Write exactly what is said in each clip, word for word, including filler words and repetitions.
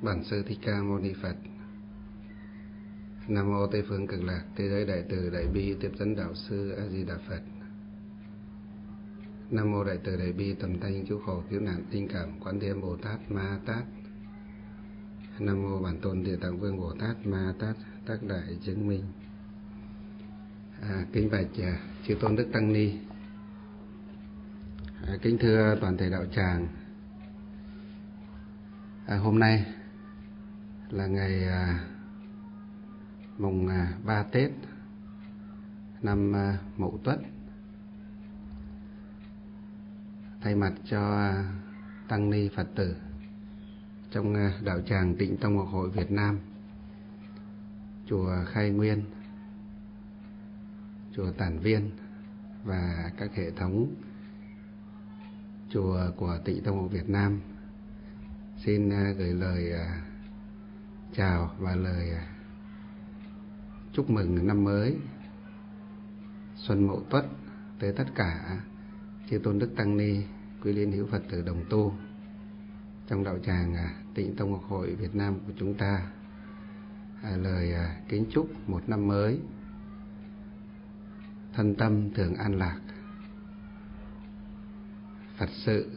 Bản Sư Thích Ca Mâu Ni Phật. Nam mô Tây phương Cực Lạc Thế giới Đại Từ Đại Bi Tiếp dẫn Đạo Sư A Di Đà Phật. Nam mô Đại Từ Đại Bi Tầm Thanh Cứu Khổ Cứu Nạn Tình Cảm Quán Thế Bồ Tát Ma Tát. Nam mô Bản Tôn Địa Tạng Vương Bồ Tát Ma Tát Tác Đại Chứng Minh. À, kính bạch à, chư tôn đức tăng ni. À, kính thưa toàn thể đạo tràng. À, hôm nay là ngày à, mùng à, ba Tết năm à, Mậu Tuất. Thay mặt cho à, tăng ni Phật tử trong à, đạo tràng Tịnh Tông Học Hội Việt Nam, chùa Khai Nguyên, chùa Tản Viên và các hệ thống chùa của Tịnh Tông Học Việt Nam, xin uh, gửi lời uh, chào và lời uh, chúc mừng năm mới Xuân Mậu Tuất tới tất cả chư tôn đức tăng ni, quý liên hữu Phật tử đồng tu trong đạo tràng uh, Tịnh Tông Học Hội Việt Nam của chúng ta. Uh, lời uh, kính chúc một năm mới thân tâm thường an lạc, Phật sự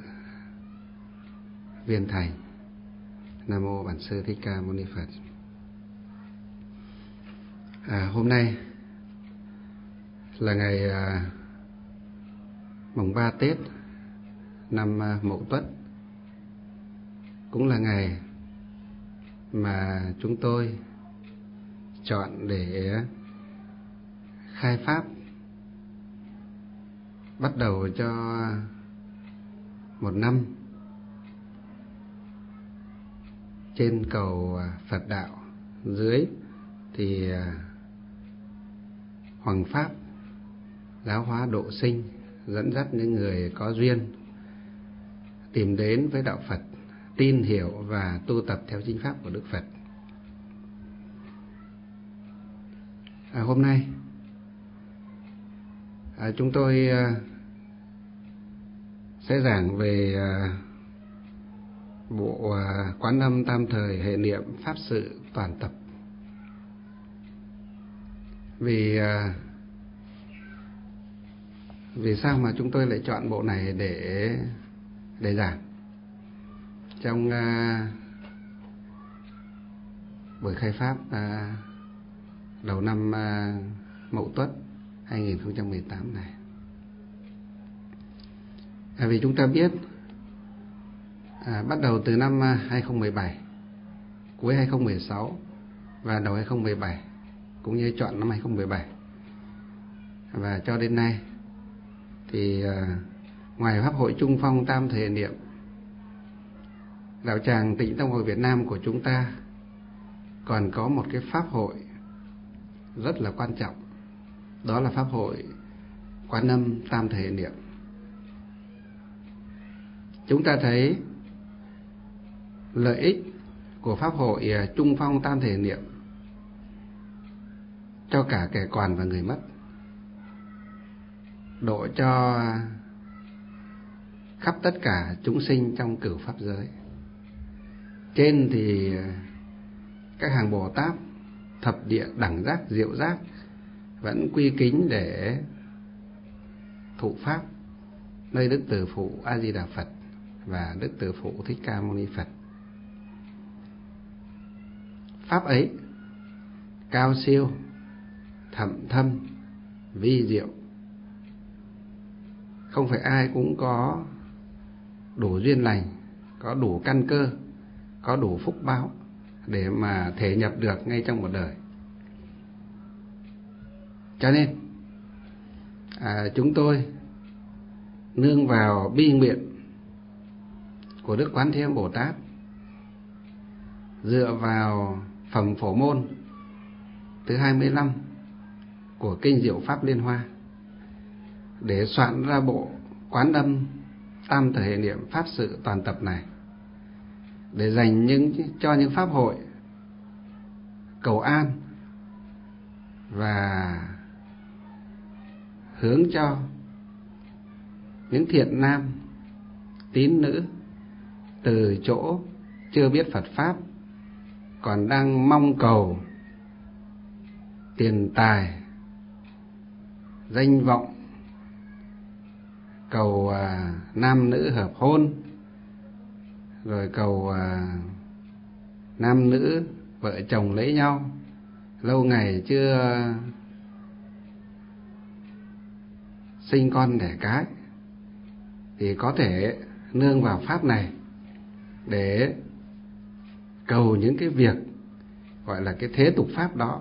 viên thành. Nam mô Bản Sư Thích Ca Mâu Ni Phật. À, hôm nay là ngày à, mùng ba Tết năm à, Mậu Tuất, cũng là ngày mà chúng tôi chọn để khai pháp, bắt đầu cho một năm trên cầu Phật đạo. Dưới thì hoằng pháp giáo hóa độ sinh, dẫn dắt những người có duyên tìm đến với đạo Phật, tin hiểu và tu tập theo chính pháp của Đức Phật. À, hôm nay à, chúng tôi à, sẽ giảng về à, bộ à, Quán Âm Tam Thời Hệ Niệm Pháp Sự Toàn Tập. Vì à, vì sao mà chúng tôi lại chọn bộ này để để giảng trong à, buổi khai pháp à, đầu năm à, Mậu Tuất hai không một tám này? À, vì chúng ta biết à, bắt đầu từ năm hai không một bảy, cuối hai không một sáu và đầu hai không một bảy, cũng như chọn năm hai không một bảy, và cho đến nay thì à, ngoài Pháp hội Trung Phong Tam Thời Niệm, đạo tràng Tịnh Tông Hội Việt Nam của chúng ta còn có một cái pháp hội rất là quan trọng, đó là pháp hội Quán Âm Tam Thời Niệm. Chúng ta thấy lợi ích của pháp hội Trung Phong Tam Thời Niệm cho cả kẻ còn và người mất, độ cho khắp tất cả chúng sinh trong cửu pháp giới. Trên thì các hàng Bồ Tát thập địa đẳng giác diệu giác vẫn quy kính để thụ pháp nơi Đức Từ Phụ A Di Đà Phật và Đức Từ Phụ Thích Ca Mâu Ni Phật. Pháp ấy cao siêu, thậm thâm, vi diệu, không phải ai cũng có đủ duyên lành, có đủ căn cơ, có đủ phúc báo để mà thể nhập được ngay trong một đời. Cho nên à, chúng tôi nương vào bi nguyện của Đức Quán Thế Âm Bồ Tát, dựa vào phẩm Phổ Môn thứ hai mươi lăm của Kinh Diệu Pháp Liên Hoa, để soạn ra bộ Quán Âm Tam Thời Hệ Niệm Pháp Sự Toàn Tập này, để dành những cho những pháp hội cầu an và hướng cho những thiện nam tín nữ từ chỗ chưa biết Phật pháp còn đang mong cầu tiền tài, danh vọng, cầu à, nam nữ hợp hôn, rồi cầu à, nam nữ vợ chồng lấy nhau, lâu ngày chưa sinh con đẻ cái, thì có thể nương vào pháp này để cầu những cái việc gọi là cái thế tục pháp đó.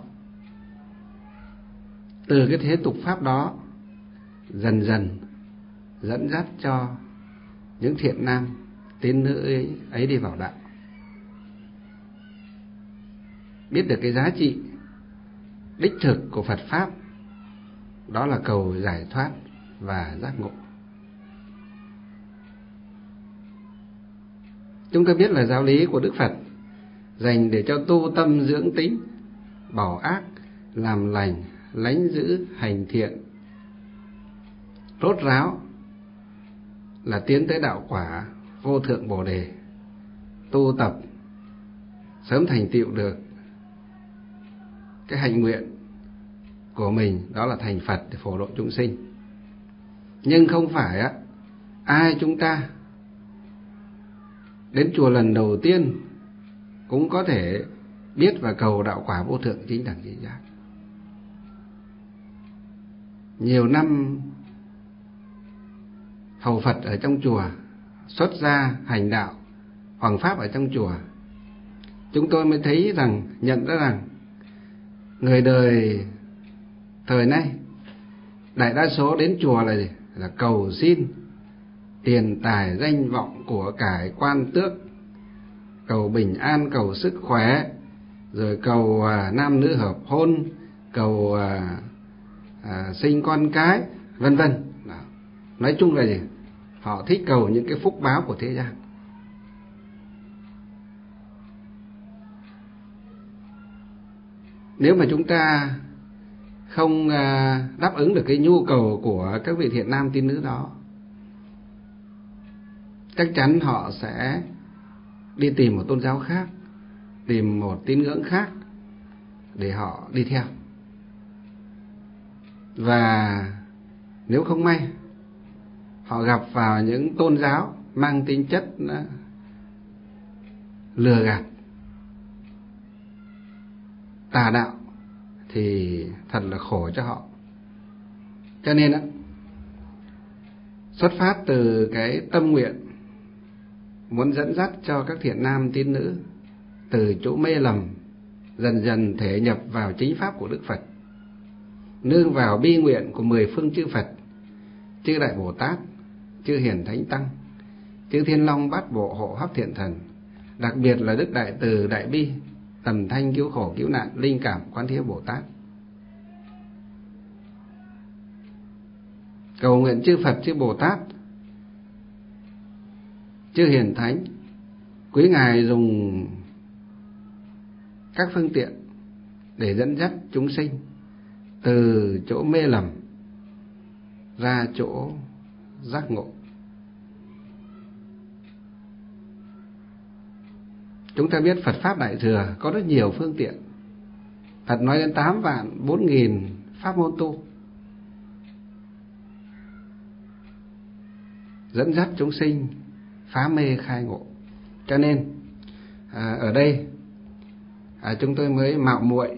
Từ cái thế tục pháp đó dần dần dẫn dắt cho những thiện nam tín nữ ấy, ấy đi vào đạo, biết được cái giá trị đích thực của Phật pháp, đó là cầu giải thoát và giác ngộ. Chúng ta biết là giáo lý của Đức Phật dành để cho tu tâm dưỡng tính, bỏ ác làm lành, lánh dữ hành thiện, rốt ráo là tiến tới đạo quả vô thượng Bồ đề, tu tập sớm thành tựu được cái hạnh nguyện của mình, đó là thành Phật để phổ độ chúng sinh. Nhưng không phải á ai chúng ta đến chùa lần đầu tiên cũng có thể biết và cầu đạo quả vô thượng chính đẳng chính giác. Nhiều năm hầu Phật ở trong chùa, xuất gia hành đạo hoằng pháp ở trong chùa, chúng tôi mới thấy rằng, nhận ra rằng người đời thời nay đại đa số đến chùa là gì? Là cầu xin tiền tài, danh vọng, của cải, quan tước, cầu bình an, cầu sức khỏe, rồi cầu à, nam nữ hợp hôn, cầu à, à, sinh con cái, vân vân. Nói chung là gì? Họ thích cầu những cái phúc báo của thế gian. Nếu mà chúng ta không à, đáp ứng được cái nhu cầu của các vị thiện nam tín nữ đó, chắc chắn họ sẽ đi tìm một tôn giáo khác, tìm một tín ngưỡng khác để họ đi theo. Và nếu không may họ gặp vào những tôn giáo mang tính chất lừa gạt, tà đạo, thì thật là khổ cho họ. Cho nên á, xuất phát từ cái tâm nguyện muốn dẫn dắt cho các thiện nam tín nữ từ chỗ mê lầm dần dần thể nhập vào chính pháp của Đức Phật, nương vào bi nguyện của mười phương chư Phật, chư Đại Bồ Tát, chư Hiền Thánh Tăng, chư Thiên Long Bát Bộ Hộ Hấp Thiện Thần, đặc biệt là Đức Đại Từ Đại Bi, Tầm Thanh Cứu Khổ Cứu Nạn, Linh Cảm Quán Thế Bồ Tát. Cầu nguyện chư Phật, chư Bồ Tát, chư Hiền Thánh, quý Ngài dùng các phương tiện để dẫn dắt chúng sinh từ chỗ mê lầm ra chỗ giác ngộ. Chúng ta biết Phật Pháp Đại Thừa có rất nhiều phương tiện. Phật nói đến tám vạn bốn nghìn pháp môn tu, dẫn dắt chúng sinh phá mê khai ngộ. Cho nên à, ở đây à, chúng tôi mới mạo muội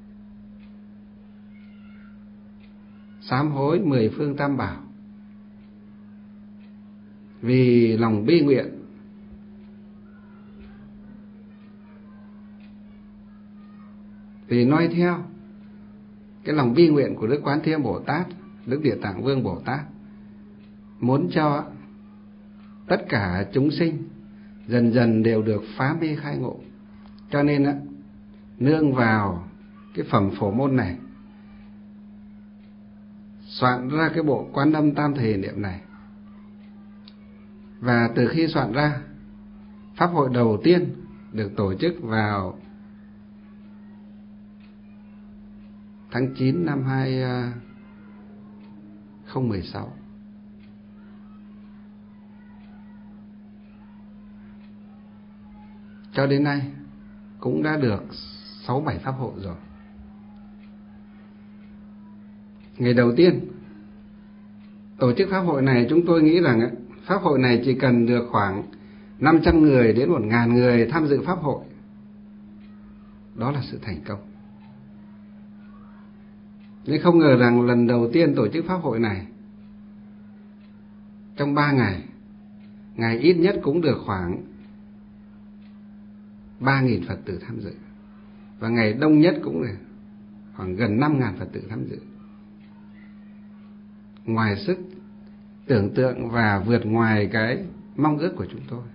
sám hối mười phương tam bảo, vì lòng bi nguyện vì noi theo cái lòng bi nguyện của Đức Quán Thế Bồ Tát, Đức Địa Tạng Vương Bồ Tát, muốn cho tất cả chúng sinh dần dần đều được phá mê khai ngộ. Cho nên á, nương vào cái phẩm phổ môn này, soạn ra cái bộ Quan Âm Tam Thể Niệm này. Và từ khi soạn ra, pháp hội đầu tiên được tổ chức vào tháng chín năm hai không một sáu. Cho đến nay cũng đã được sáu bảy pháp hội rồi. Ngày đầu tiên tổ chức pháp hội này, chúng tôi nghĩ rằng pháp hội này chỉ cần được khoảng năm trăm người đến một nghìn người tham dự pháp hội. Đó là sự thành công. Nhưng không ngờ rằng lần đầu tiên tổ chức pháp hội này, trong ba ngày, ngày ít nhất cũng được khoảng ba nghìn Phật tử tham dự, và ngày đông nhất cũng là khoảng gần năm nghìn Phật tử tham dự. Ngoài sức tưởng tượng và vượt ngoài cái mong ước của chúng tôi.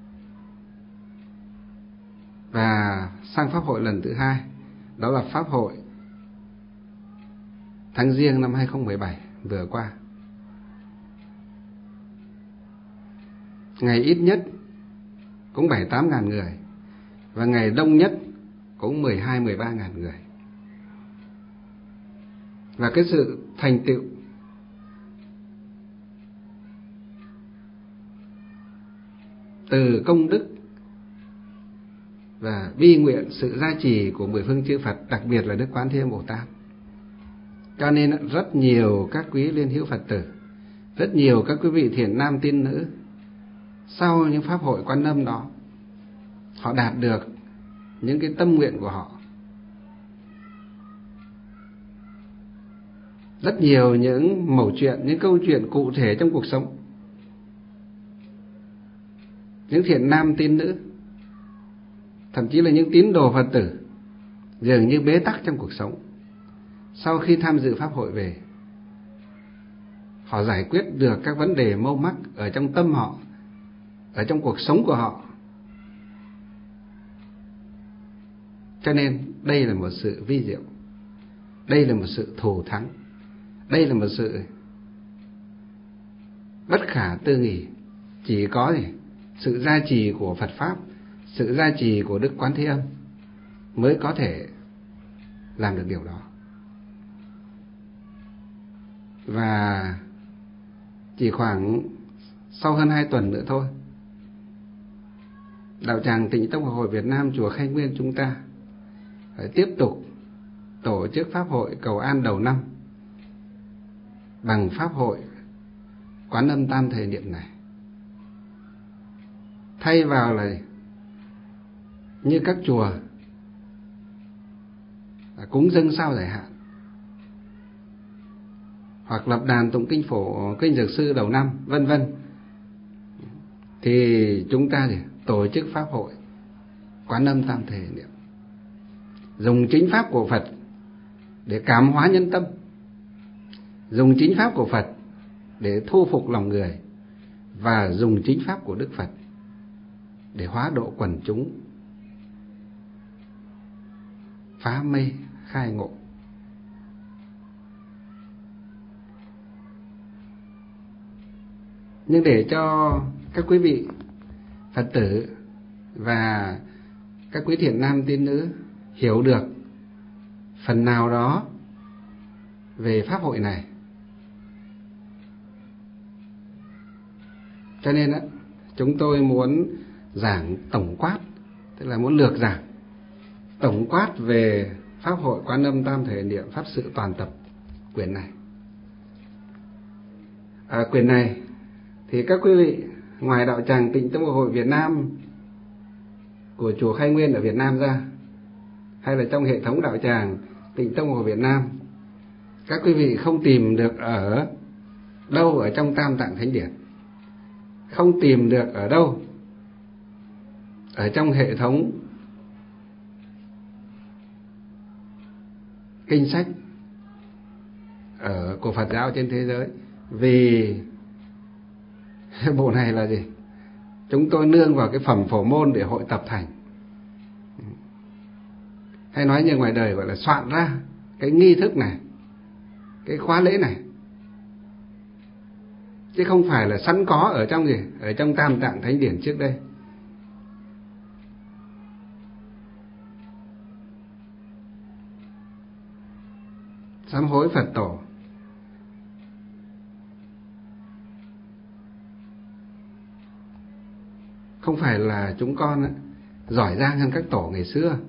Và sang pháp hội lần thứ hai, đó là pháp hội tháng Giêng năm hai không một bảy vừa qua. Ngày ít nhất cũng bảy tám ngàn người, và ngày đông nhất cũng mười hai mười ba ngàn người. Và cái sự thành tựu từ công đức và bi nguyện sự gia trì của mười phương chư Phật, đặc biệt là Đức Quán Thế Âm Bồ Tát. Cho nên rất nhiều các quý liên hữu Phật tử, rất nhiều các quý vị thiện nam tín nữ, sau những pháp hội Quan Âm đó, họ đạt được những cái tâm nguyện của họ. Rất nhiều những mẩu chuyện, những câu chuyện cụ thể trong cuộc sống. Những thiện nam tín nữ, thậm chí là những tín đồ Phật tử, dường như bế tắc trong cuộc sống, sau khi tham dự pháp hội về, họ giải quyết được các vấn đề mâu mắc ở trong tâm họ, ở trong cuộc sống của họ. Cho nên đây là một sự vi diệu, đây là một sự thù thắng, đây là một sự bất khả tư nghị. Chỉ có gì? Sự gia trì của Phật Pháp, sự gia trì của Đức Quán Thế Âm mới có thể làm được điều đó. Và chỉ khoảng sau hơn hai tuần nữa thôi, đạo tràng Tịnh Tông Học Hội Việt Nam chùa Khai Nguyên chúng ta phải tiếp tục tổ chức pháp hội cầu an đầu năm bằng pháp hội Quán Âm Tam Thời Niệm này. Thay vào là như các chùa cúng dâng sao giải hạn, hoặc lập đàn tụng kinh phổ, kinh dược sư đầu năm, vân vân, thì chúng ta thì tổ chức pháp hội Quán Âm Tam Thời Niệm, dùng chính pháp của Phật để cảm hóa nhân tâm, dùng chính pháp của Phật để thu phục lòng người, và dùng chính pháp của Đức Phật để hóa độ quần chúng, phá mê khai ngộ. Nhưng để cho các quý vị Phật tử và các quý thiện nam tín nữ hiểu được phần nào đó về pháp hội này, cho nên á, chúng tôi muốn giảng tổng quát, tức là muốn lược giảng tổng quát về pháp hội Quán Âm Tam Thời Niệm Pháp Sự Toàn Tập quyển này. À, quyển này thì các quý vị ngoài đạo tràng Tịnh Tông Học Hội Việt Nam của chùa Khai Nguyên ở Việt Nam ra, hay là trong hệ thống đạo tràng Tịnh Tông Học Hội Việt Nam, các quý vị không tìm được ở đâu ở trong Tam Tạng Thánh Điển, không tìm được ở đâu ở trong hệ thống kinh sách ở của Phật giáo trên thế giới. Vì bộ này là gì? Chúng tôi nương vào cái phẩm phổ môn để hội tập thành, hay nói như ngoài đời gọi là soạn ra cái nghi thức này, cái khóa lễ này, chứ không phải là sẵn có ở trong gì, ở trong Tam Tạng Thánh Điển trước đây. Sám hối Phật tổ, không phải là chúng con giỏi giang hơn các tổ ngày xưa.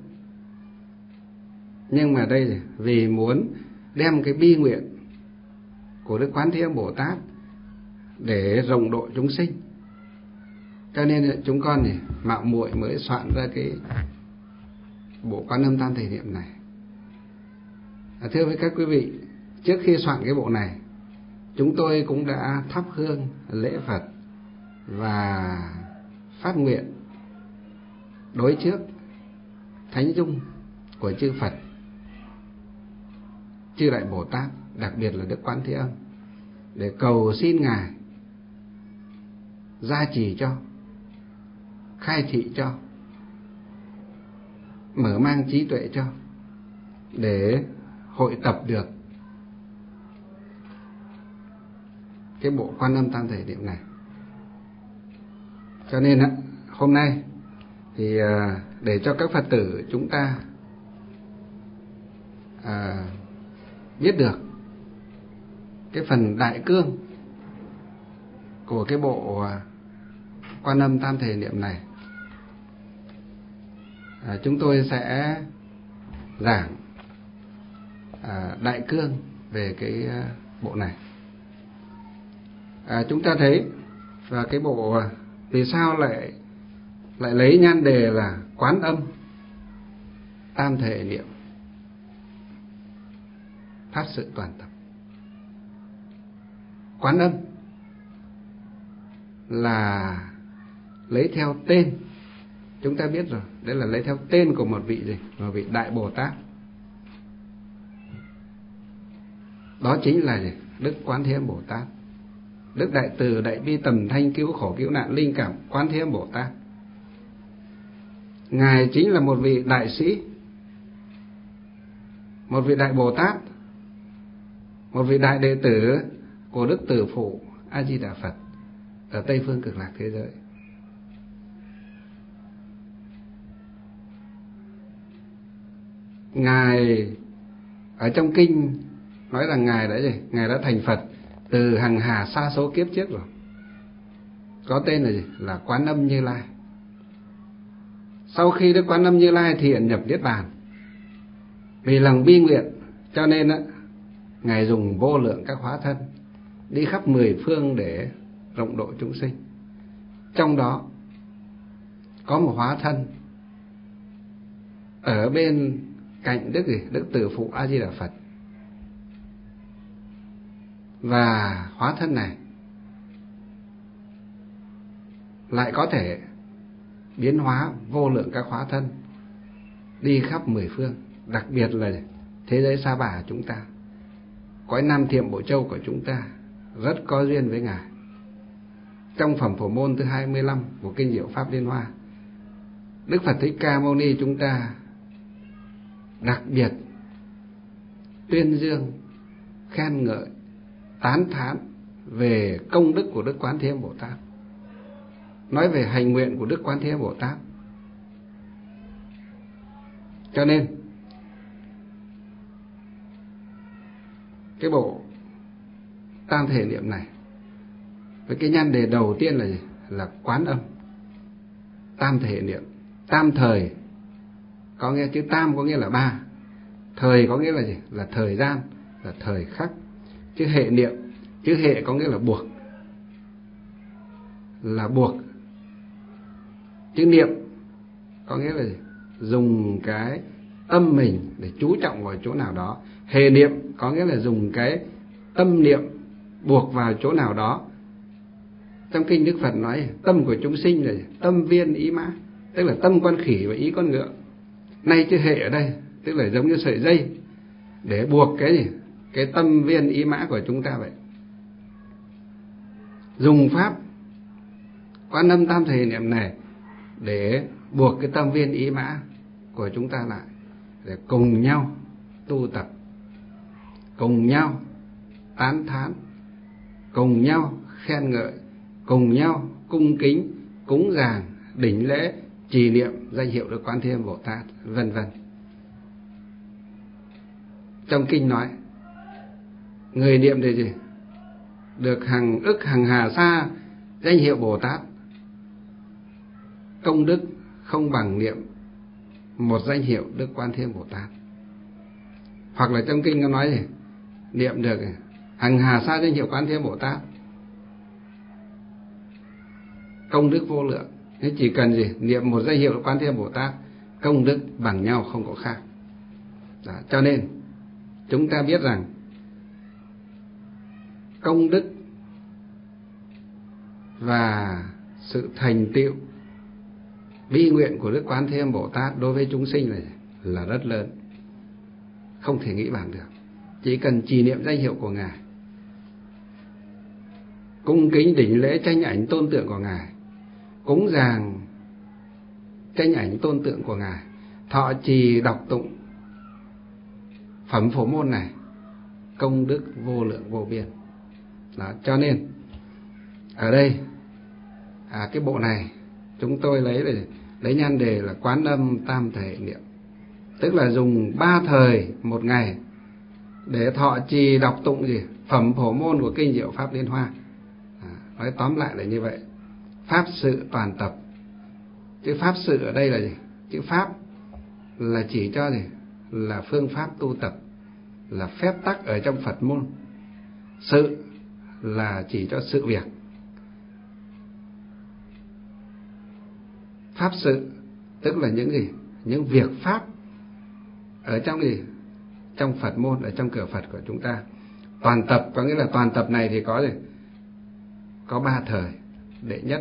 Nhưng mà đây vì muốn đem cái bi nguyện của Đức Quán Thế Âm Bồ Tát để rộng độ chúng sinh, cho nên chúng con thì mạo muội mới soạn ra cái bộ Quan Âm Tam Thể Niệm này. À, thưa với các quý vị, trước khi soạn cái bộ này, chúng tôi cũng đã thắp hương lễ Phật và phát nguyện đối trước thánh dung của chư Phật, chư Đại Bồ Tát, đặc biệt là Đức Quán Thế Âm, để cầu xin Ngài gia trì cho, khai thị cho, mở mang trí tuệ cho, để hội tập được cái bộ Quan Âm Tam Thể Niệm này. Cho nên hôm nay thì để cho các Phật tử chúng ta à, biết được cái phần đại cương của cái bộ Quan Âm Tam Thể Niệm này, à, chúng tôi sẽ giảng à, đại cương về cái bộ này. À, chúng ta thấy và cái bộ vì sao lại lại lấy nhan đề là Quán Âm Tam Thể Niệm phát sự toàn tập. Quán Âm là lấy theo tên, chúng ta biết rồi, đấy là lấy theo tên của một vị gì, một vị Đại Bồ Tát. Đó chính là gì? Đức Quán Thế Âm Bồ Tát, Đức Đại Từ Đại Bi Tầm Thanh Cứu Khổ Cứu Nạn Linh Cảm Quán Thế Âm Bồ Tát. Ngài chính là một vị đại sĩ, một vị Đại Bồ Tát, một vị đại đệ tử của Đức Tử Phụ A Di Đà Phật ở Tây Phương Cực Lạc thế giới. Ngài ở trong kinh nói rằng Ngài đã gì? Ngài đã thành Phật từ hằng hà sa số kiếp trước rồi. Có tên là gì? Là Quán Âm Như Lai. Sau khi Đức Quán Âm Như Lai thiện nhập Niết Bàn, vì lòng bi nguyện, cho nên á, Ngài dùng vô lượng các hóa thân đi khắp mười phương để rộng độ chúng sinh. Trong đó có một hóa thân ở bên cạnh Đức gì? Đức Tử Phụ A Di Đà Phật. Và hóa thân này lại có thể biến hóa vô lượng các hóa thân đi khắp mười phương, đặc biệt là thế giới Sa Bà chúng ta, cõi Nam Thiệm Bộ Châu của chúng ta rất có duyên với Ngài. Trong phẩm Phổ Môn thứ hai mươi lăm của kinh Diệu Pháp Liên Hoa, Đức Phật Thích Ca Mâu Ni chúng ta đặc biệt tuyên dương, khen ngợi, tán thán về công đức của Đức Quán Thế Âm Bồ Tát, nói về hành nguyện của Đức Quán Thế Âm Bồ Tát. Cho nên cái bộ Tam Thể Niệm này với cái nhan đề đầu tiên là gì? Là Quán Âm Tam Thể Niệm. Tam thời có nghĩa, chữ tam có nghĩa là ba, thời có nghĩa là gì? Là thời gian, là thời khắc. Chữ hệ niệm, chữ hệ có nghĩa là buộc, là buộc. Chữ niệm có nghĩa là gì? Dùng cái tâm mình để chú trọng vào chỗ nào đó. Hệ niệm có nghĩa là dùng cái tâm niệm buộc vào chỗ nào đó. Trong kinh Đức Phật nói tâm của chúng sinh là tâm viên ý mã, tức là tâm con khỉ và ý con ngựa. Nay chữ hệ ở đây tức là giống như sợi dây để buộc cái gì? Cái tâm viên ý mã của chúng ta vậy. Dùng pháp Quan Âm Tam Thể Niệm này để buộc cái tâm viên ý mã của chúng ta lại, để cùng nhau tu tập, cùng nhau tán thán, cùng nhau khen ngợi, cùng nhau cung kính, cúng dường, đỉnh lễ, trì niệm danh hiệu Đức Quán Thế Âm Bồ Tát, vân vân. Trong kinh nói người niệm thì gì? Được hằng ức hằng hà sa danh hiệu Bồ Tát, công đức không bằng niệm một danh hiệu Đức Quan Thế Âm Bồ Tát. Hoặc là trong kinh có nói gì? Niệm được hằng hà sa danh hiệu Quán Thế Âm Bồ Tát, công đức vô lượng. Thế chỉ cần gì? Niệm một danh hiệu Quán Thế Âm Bồ Tát, công đức bằng nhau không có khác. Đó, cho nên chúng ta biết rằng công đức và sự thành tựu bi nguyện của Đức Quán Thế Âm Bồ Tát đối với chúng sinh này là rất lớn, không thể nghĩ bàn được. Chỉ cần trì niệm danh hiệu của Ngài, cung kính đảnh lễ tranh ảnh tôn tượng của Ngài, cúng dường tranh ảnh tôn tượng của Ngài, thọ trì đọc tụng phẩm Phổ Môn này, công đức vô lượng vô biên. Đó, cho nên ở đây à, cái bộ này chúng tôi lấy là lấy nhan đề là Quán Âm Tam Thể Niệm, tức là dùng ba thời một ngày để thọ trì đọc tụng gì phẩm Phổ Môn của kinh Diệu Pháp Liên Hoa. À, nói tóm lại là như vậy. Pháp sự toàn tập. Chữ pháp sự ở đây là gì? Chữ pháp là chỉ cho gì? Là phương pháp tu tập, là phép tắc ở trong Phật môn. Sự là chỉ cho sự việc. Pháp sự tức là những gì? Những việc pháp ở trong gì? Trong Phật môn, ở trong cửa Phật của chúng ta. Toàn tập có nghĩa là toàn tập này thì có gì? Có ba thời: đệ nhất,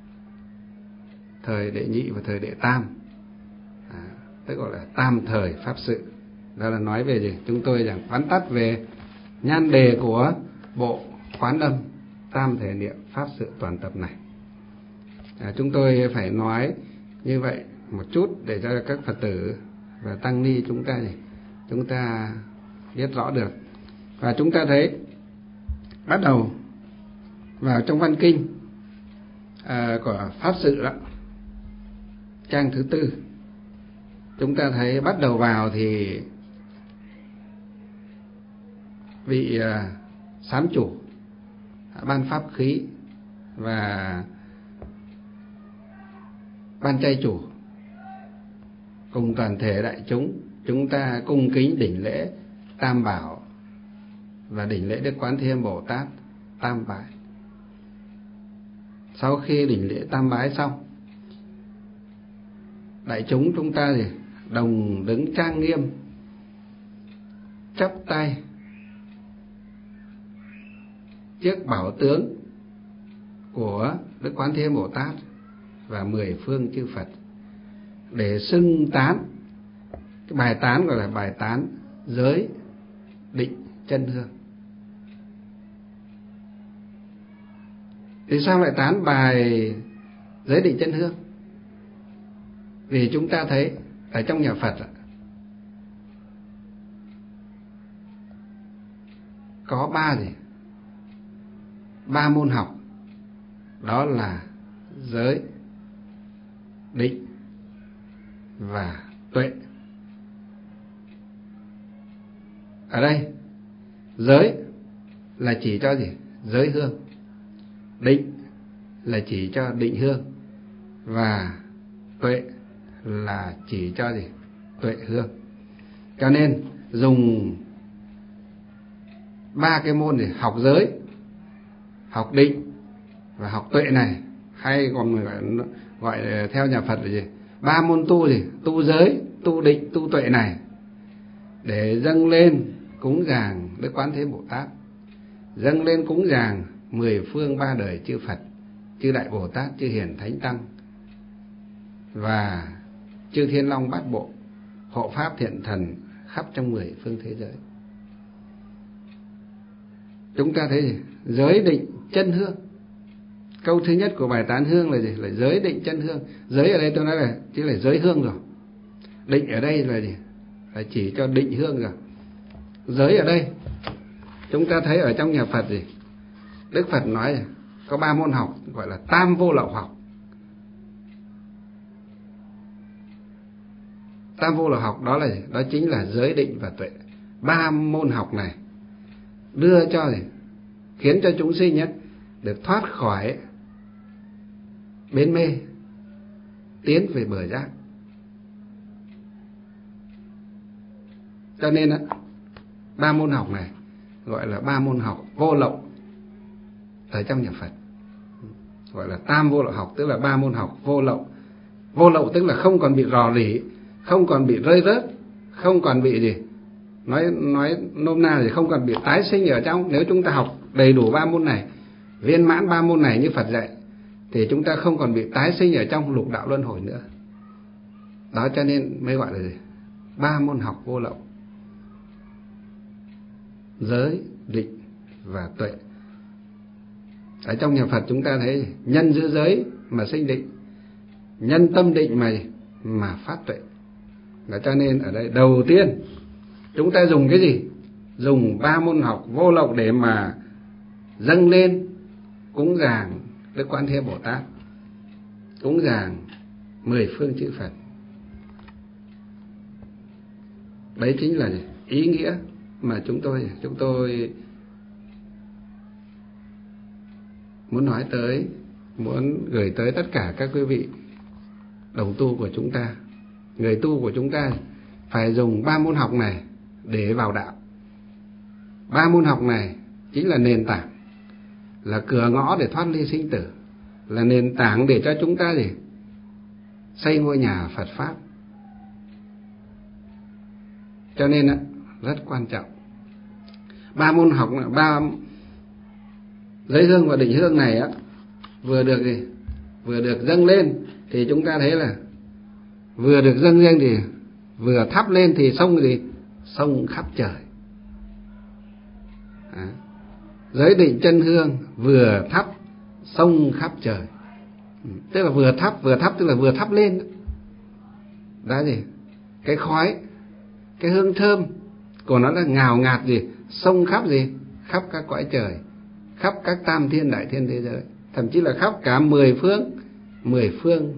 thời đệ nhị và thời đệ tam. À, tức gọi là tam thời pháp sự. Đó là nói về gì? Chúng tôi giảng vắn tắt về nhan đề của bộ Quán Âm Tam Thể Niệm Pháp Sự Toàn Tập này. À, chúng tôi phải nói như vậy một chút để cho các Phật tử và tăng ni chúng ta chúng ta biết rõ được. Và chúng ta thấy bắt đầu vào trong văn kinh à, của Pháp Sự đó, trang thứ tư, chúng ta thấy bắt đầu vào thì vị à, sám chủ ban pháp khí và ban trai chủ cùng toàn thể đại chúng, chúng ta cung kính đảnh lễ Tam Bảo và đảnh lễ Đức Quán Thế Âm Bồ Tát tam bái. Sau khi đảnh lễ tam bái xong, đại chúng chúng ta thì đồng đứng trang nghiêm, chắp tay trước bảo tướng của Đức Quán Thế Âm Bồ Tát và mười phương chư Phật để xưng tán. Cái bài tán gọi là bài tán giới định chân hương. Thì sao lại tán bài giới định chân hương? Vì chúng ta thấy ở trong nhà Phật có ba gì? Ba môn học, đó là giới, định và tuệ. Ở đây giới là chỉ cho gì? Giới hương. Định là chỉ cho định hương. Và tuệ là chỉ cho gì? Tuệ hương. Cho nên dùng ba cái môn để học giới, học định và học tuệ này, hay còn gọi, gọi theo nhà Phật là gì? Ba môn tu gì? Tu giới, tu định, tu tuệ này để dâng lên cúng dường Đức Quán Thế Bồ Tát, dâng lên cúng dường mười phương ba đời chư Phật, chư Đại Bồ Tát, chư Hiền Thánh Tăng và chư Thiên Long Bát Bộ, hộ pháp thiện thần khắp trong mười phương thế giới. Chúng ta thấy gì? Giới định chân hương. Câu thứ nhất của bài tán hương là gì? Là giới định chân hương. Giới ở đây tôi nói là chỉ là giới hương rồi. Định ở đây là gì? Là chỉ cho định hương rồi. Giới ở đây chúng ta thấy ở trong nhà Phật gì? Đức Phật nói có ba môn học gọi là tam vô lậu học. Tam vô lậu học đó là gì? Đó chính là giới định và tuệ. Ba môn học này đưa cho gì? Khiến cho chúng sinh nhất được thoát khỏi bến mê, tiến về bờ giác. Cho nên á, ba môn học này gọi là ba môn học vô lậu ở trong nhà Phật, gọi là tam vô lậu học, tức là ba môn học vô lậu. Vô lậu tức là không còn bị rò rỉ, không còn bị rơi rớt, không còn bị gì, nói nói nôm na thì không còn bị tái sinh ở trong. Nếu chúng ta học đầy đủ ba môn này, viên mãn ba môn này như Phật dạy, thì chúng ta không còn bị tái sinh ở trong lục đạo luân hồi nữa. Đó cho nên mới gọi là gì? Ba môn học vô lậu: giới, định và tuệ. Ở trong nhà Phật chúng ta thấy nhân giữ giới mà sinh định, nhân tâm định mà mà phát tuệ. Và cho nên ở đây đầu tiên chúng ta dùng cái gì? Dùng ba môn học vô lậu để mà dâng lên cúng dường Đức Quan Thế Bồ Tát, cúng dường mười phương chư Phật. Đấy chính là ý nghĩa mà chúng tôi chúng tôi muốn nói tới, muốn gửi tới tất cả các quý vị đồng tu của chúng ta. Người tu của chúng ta phải dùng ba môn học này để vào đạo. Ba môn học này chính là nền tảng, là cửa ngõ để thoát ly sinh tử, là nền tảng để cho chúng ta gì? Xây ngôi nhà Phật Pháp. Cho nên á, rất quan trọng. Ba môn học, ba giới hương và định hương này á, vừa được gì? Vừa được dâng lên thì chúng ta thấy là vừa được dâng lên thì vừa thắp lên thì sông gì? Sông khắp trời. À, giới định chân hương vừa thắp sông khắp trời. Tức là vừa thắp, vừa thắp tức là vừa thắp lên. Đó gì? Cái khói, cái hương thơm của nó là ngào ngạt gì? Sông khắp gì? Khắp các cõi trời, khắp các tam thiên đại thiên thế giới, thậm chí là khắp cả mười phương, mười phương,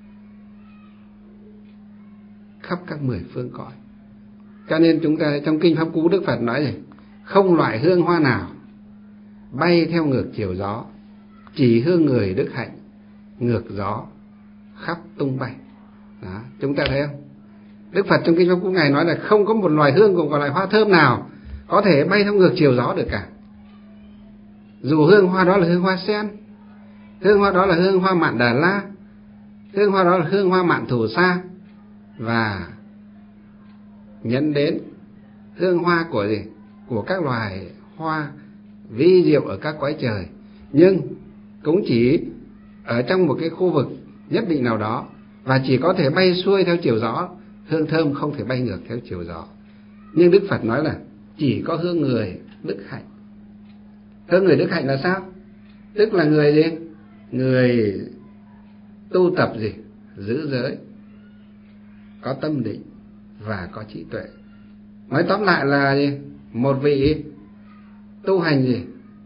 khắp các mười phương cõi. Cho nên chúng ta trong kinh Pháp Cú Đức Phật nói gì? Không loại hương hoa nào bay theo ngược chiều gió, chỉ hương người đức hạnh ngược gió khắp tung bay. Đó, chúng ta thấy không? Đức Phật trong kinh Pháp Cú Ngài nói là không có một loài hương cùng một loài hoa thơm nào có thể bay theo ngược chiều gió được cả. Dù hương hoa đó là hương hoa sen, hương hoa đó là hương hoa mạn Đà La, hương hoa đó là hương hoa mạn Thủ Sa, và nhấn đến hương hoa của gì? Của các loài hoa vi diệu ở các cõi trời, nhưng cũng chỉ ở trong một cái khu vực nhất định nào đó, và chỉ có thể bay xuôi theo chiều gió. Hương thơm không thể bay ngược theo chiều gió. Nhưng Đức Phật nói là chỉ có hương người đức hạnh. Hương người đức hạnh là sao? Tức là người gì? Người tu tập gì? Giữ giới, có tâm định và có trí tuệ. Nói tóm lại là gì? Một vị tu hành gì?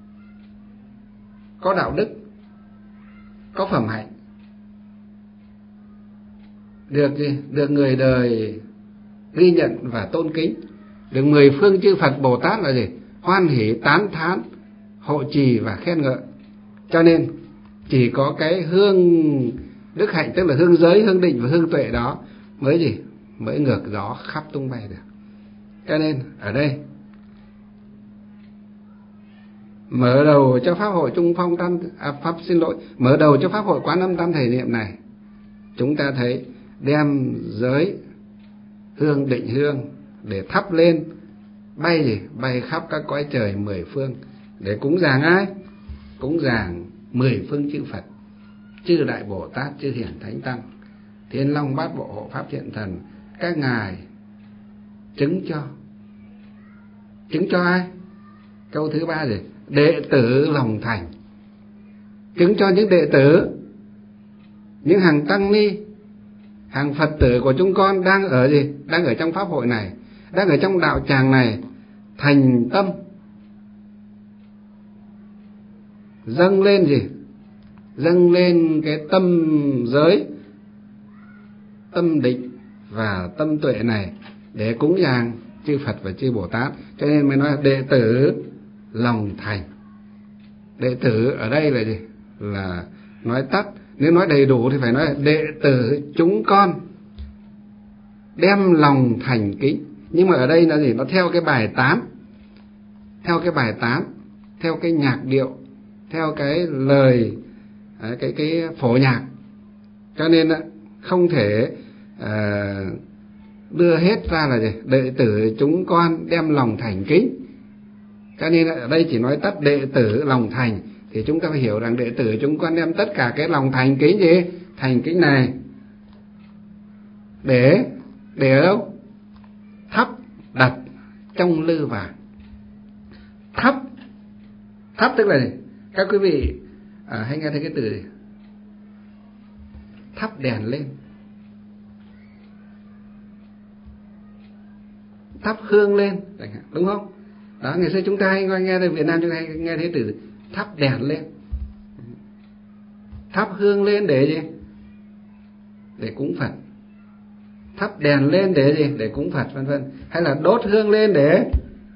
Có đạo đức, có phẩm hạnh, được gì? Được người đời ghi nhận và tôn kính, được mười phương chư Phật Bồ Tát là gì? Hoan hỷ, tán thán, hộ trì và khen ngợi. Cho nên chỉ có cái hương đức hạnh, tức là hương giới, hương định và hương tuệ đó mới gì? Mới ngược gió khắp tung bay được. Cho nên ở đây mở đầu cho pháp hội Trung Phong Tam à, pháp xin lỗi, mở đầu cho pháp hội Quán Âm Tam Thể Niệm này, chúng ta thấy đem giới hương định hương để thắp lên, bay gì? Bay khắp các cõi trời mười phương để cúng dường ai? Cúng dường mười phương chư Phật, chư Đại Bồ Tát, chư Hiển Thánh Tăng, Thiên Long Bát Bộ Hộ Pháp Thiện Thần. Các ngài chứng cho, chứng cho ai? Câu thứ ba gì? Đệ tử lòng thành. Chứng cho những đệ tử, những hàng tăng ni, hàng Phật tử của chúng con đang ở gì? Đang ở trong pháp hội này, đang ở trong đạo tràng này, thành tâm dâng lên gì? Dâng lên cái tâm giới, tâm định và tâm tuệ này để cúng dường chư Phật và chư Bồ Tát. Cho nên mới nói đệ tử lòng thành. Đệ tử ở đây là gì? Là nói tắt Nếu nói đầy đủ thì phải nói đệ tử chúng con đem lòng thành kính. Nhưng mà ở đây là gì? Nó theo cái bài tán, theo cái bài tán, theo cái nhạc điệu, theo cái lời, cái cái phổ nhạc, cho nên không thể uh, đưa hết ra là gì? Đệ tử chúng con đem lòng thành kính. Cho nên ở đây chỉ nói tắt đệ tử lòng thành, thì chúng ta phải hiểu rằng đệ tử chúng con đem tất cả cái lòng thành kính gì? Thành kính này để để ở đâu? Thắp đặt trong lư vàng. Thắp, thắp tức là gì? Các quý vị à, hay nghe thấy cái từ gì? Thắp đèn lên, thắp hương lên, đúng không? Đó, ngày xưa chúng ta hay nghe ở Việt Nam chúng ta hay nghe thấy từ thắp đèn lên, thắp hương lên để gì? Để cúng Phật. Thắp đèn lên để gì? Để cúng Phật, vân vân. Hay là đốt hương lên để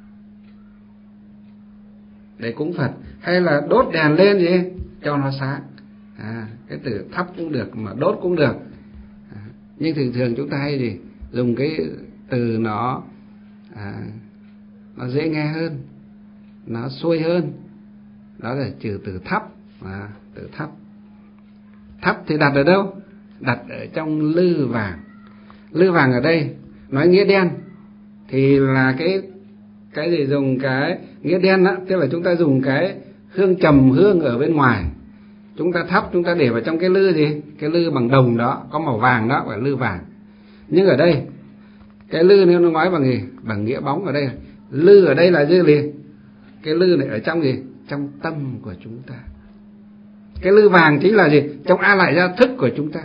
để cúng Phật, hay là đốt đèn lên gì? Cho nó sáng. À, cái từ thắp cũng được mà đốt cũng được. À, nhưng thường thường chúng ta hay gì? Dùng cái từ nó à, nó dễ nghe hơn, nó xuôi hơn. Đó là trừ từ thắp. À, từ thắp. Thắp thì đặt ở đâu? Đặt ở trong lư vàng. Lư vàng ở đây nói nghĩa đen thì là cái cái gì dùng cái nghĩa đen á, tức là chúng ta dùng cái hương trầm hương ở bên ngoài, chúng ta thắp, chúng ta để vào trong cái lư gì? Cái lư bằng đồng đó, có màu vàng đó gọi là lư vàng. Nhưng ở đây cái lư nếu nó nói bằng gì? Bằng nghĩa bóng. Ở đây lư ở đây là gì? Cái lư này ở trong gì? Trong tâm của chúng ta. Cái lư vàng chính là gì? Trong A Lại Gia thức của chúng ta.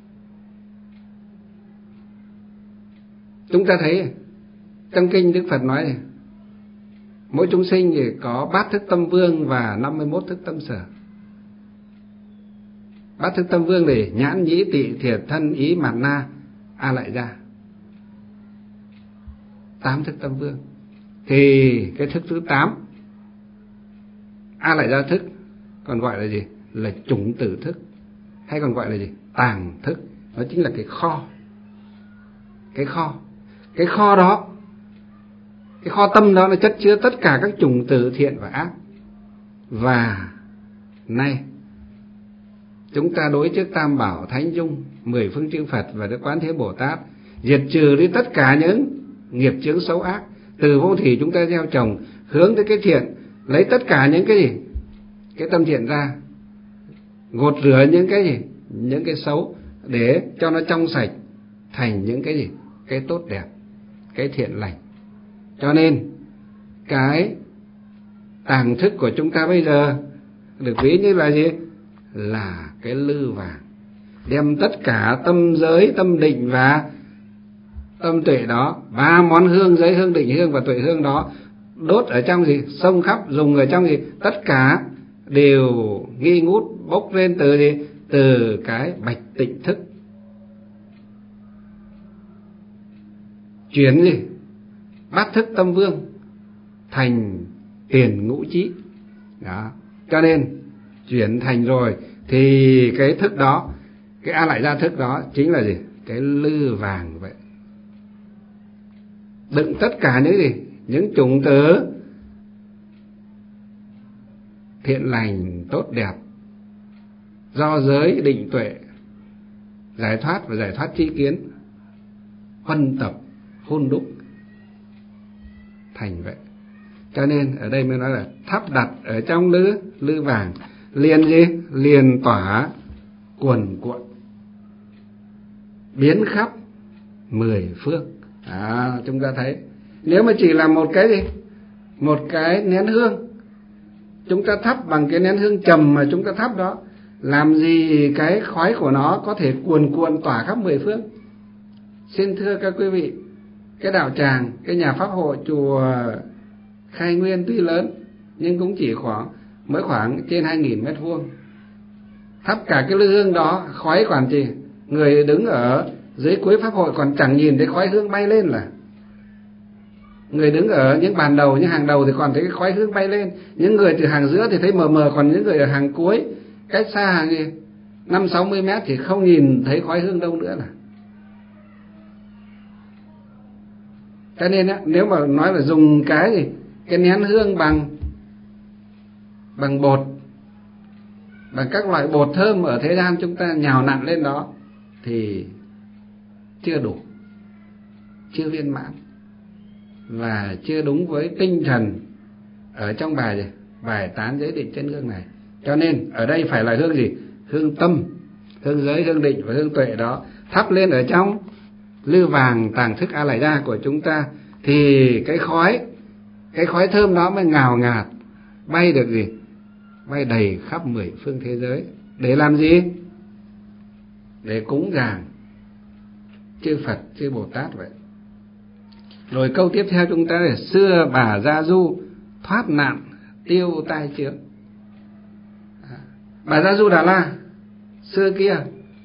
Chúng ta thấy trong kinh Đức Phật nói này, mỗi chúng sinh thì có bát thức tâm vương và năm mươi mốt thức tâm sở. Bát thức tâm vương thì nhãn nhĩ tị thiệt thân ý mạt na A Lại Gia, tám thức tâm vương. Thì cái thức thứ tám A Lại Gia thức còn gọi là gì? Là chủng tử thức, hay còn gọi là gì? Tàng thức. Đó chính là cái kho. Cái kho Cái kho đó, cái kho tâm đó là chất chứa tất cả các chủng tử thiện và ác. Và nay chúng ta đối trước Tam Bảo Thánh Dung, mười phương chư Phật và Đức Quán Thế Bồ Tát, diệt trừ đi tất cả những nghiệp chướng xấu ác. Từ vô thỉ chúng ta gieo trồng, hướng tới cái thiện, lấy tất cả những cái gì? Cái tâm thiện ra, gột rửa những cái gì? Những cái xấu, để cho nó trong sạch thành những cái gì? Cái tốt đẹp, cái thiện lành. Cho nên cái tàng thức của chúng ta bây giờ được ví như là gì? Là cái lư vàng, đem tất cả tâm giới, tâm định và tâm tuệ đó, ba món hương giới, hương định hương và tuệ hương đó, đốt ở trong gì? Xông khắp, dùng ở trong gì? Tất cả đều nghi ngút bốc lên từ gì? Từ cái bạch tịnh thức. Chuyển gì? Bát thức tâm vương thành tiền ngũ trí. Đó. Cho nên chuyển thành rồi thì cái thức đó, cái A Lại Gia thức đó chính là gì? Cái lư vàng vậy. Đựng tất cả những gì? Những chủng tử thiện lành tốt đẹp, do giới định tuệ, giải thoát và giải thoát tri kiến huân tập hun đúc thành vậy. Cho nên ở đây mới nói là thắp đặt ở trong lư lư vàng, liền gì? Liền tỏa cuồn cuộn, biến khắp mười phương. À, chúng ta thấy nếu mà chỉ là một cái gì? Một cái nén hương, chúng ta thắp bằng cái nén hương trầm mà chúng ta thắp đó, làm gì cái khói của nó có thể cuồn cuộn tỏa khắp mười phương? Xin thưa các quý vị, cái đạo tràng, cái nhà pháp hội chùa Khai Nguyên tuy lớn nhưng cũng chỉ khoảng mới khoảng trên hai nghìn mét vuông. Thắp cả cái lư hương đó, khói còn gì? Người đứng ở dưới cuối pháp hội còn chẳng nhìn thấy khói hương bay lên là. Người đứng ở những bàn đầu, những hàng đầu thì còn thấy cái khói hương bay lên. Những người từ hàng giữa thì thấy mờ mờ, còn những người ở hàng cuối, cách xa hàng gì? năm sáu mươi mét thì không nhìn thấy khói hương đâu nữa là. Cho nên á, nếu mà nói là dùng cái gì, cái nén hương bằng bằng bột, bằng các loại bột thơm ở thế gian chúng ta nhào nặn lên đó thì chưa đủ, chưa viên mãn và chưa đúng với tinh thần ở trong bài bài tán giới định chân hương này. Cho nên ở đây phải là hương gì? Hương tâm, hương giới, hương định và hương tuệ đó thắp lên ở trong lư vàng tàng thức A Lại Gia của chúng ta, thì cái khói cái khói thơm đó mới ngào ngạt bay được gì? Bay đầy khắp mười phương thế giới. Để làm gì? Để cúng dường chư Phật, chư Bồ Tát vậy. Rồi câu tiếp theo chúng ta là xưa bà Gia Du thoát nạn tiêu tai chướng. Bà Gia Du Đà La xưa kia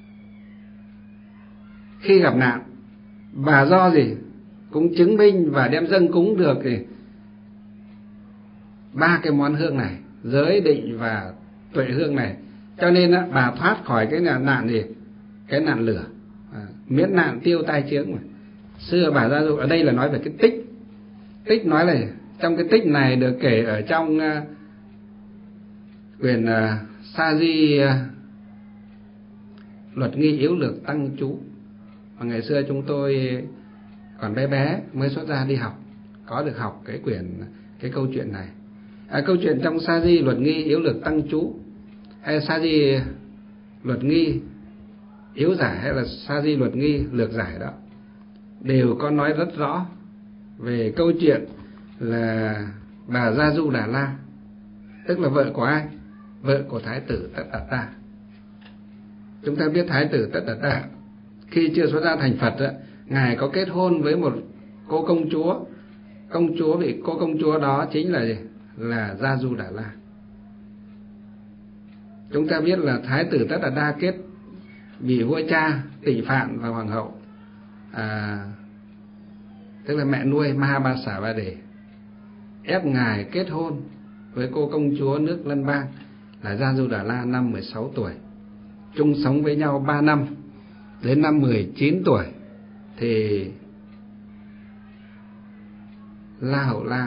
khi gặp nạn, bà do gì? Cũng chứng minh và đem dâng cúng được thì ba cái món hương này, giới định và tuệ hương này. Cho nên á, bà thoát khỏi cái nạn, nạn gì? Cái nạn lửa, à, miễn nạn tiêu tai chướng mà. Xưa bà Gia Du, ở đây là nói về cái tích. Tích nói là trong cái tích này được kể ở trong uh, quyển uh, Sa Di uh, Luật Nghi Yếu Lược Tăng Chú. Và ngày xưa chúng tôi còn bé bé mới xuất gia đi học, có được học cái quyển cái câu chuyện này. À, câu chuyện trong Sa Di Luật Nghi Yếu Lược Tăng Chú, hay Sa Di Luật Nghi Yếu Giải, hay là Sa Di Luật Nghi Lược Giải đó, đều có nói rất rõ về câu chuyện là bà Gia Du Đà La, tức là vợ của ai? Vợ của Thái tử Tất Đạt Đa. Chúng ta biết Thái tử Tất Đạt Đa khi chưa xuất gia thành Phật á, ngài có kết hôn với một cô công chúa. Công chúa vị cô công chúa đó chính là gì? Là Gia Du Đà La. Chúng ta biết là Thái tử Tất Đạt Đa kết bị vua cha Tỳ Phạn và hoàng hậu à, tức là mẹ nuôi Mahabasa Ba Đề ép ngài kết hôn với cô công chúa nước Lân Bang là Gia Du Đà La năm mười sáu tuổi. Chung sống với nhau ba năm, đến năm mười chín tuổi thì La Hầu La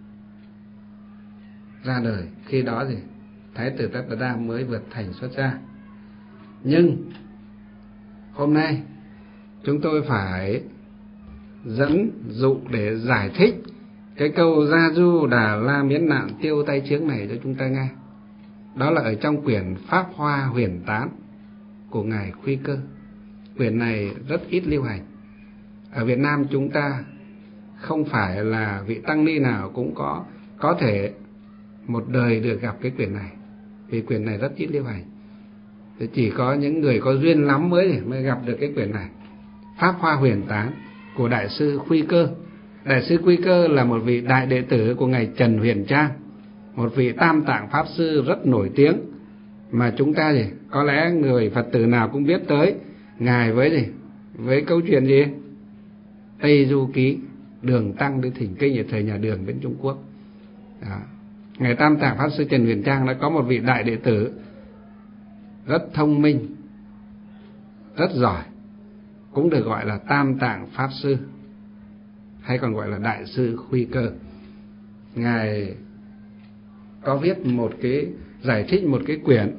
ra đời. Khi đó thì Thái tử Tất Đạt Đa mới vượt thành xuất gia. Nhưng hôm nay chúng tôi phải dẫn dụ để giải thích cái câu Gia Du Đà La miễn nạn tiêu tai chướng này cho chúng ta nghe. Đó là ở trong quyển Pháp Hoa Huyền Tán của ngài Khuy Cơ. Quyển này rất ít lưu hành. Ở Việt Nam chúng ta không phải là vị tăng ni nào cũng có có thể một đời được gặp cái quyển này, vì quyển này rất ít lưu hành. Thì chỉ có những người có duyên lắm mới mới gặp được cái quyển này. Pháp Hoa Huyền Tán của đại sư Khuy Cơ. Đại sư Khuy Cơ là một vị đại đệ tử của ngài Trần Huyền Trang, một vị Tam Tạng pháp sư rất nổi tiếng mà chúng ta gì có lẽ người Phật tử nào cũng biết tới ngài với gì với câu chuyện gì Tây Du Ký, Đường Tăng đi thỉnh kinh ở thời nhà Đường bên Trung Quốc. Đó. Ngài Tam Tạng pháp sư Trần Huyền Trang đã có một vị đại đệ tử rất thông minh, rất giỏi, cũng được gọi là Tam Tạng pháp sư, hay còn gọi là đại sư Khuy Cơ. Ngài có viết một cái giải thích một cái quyển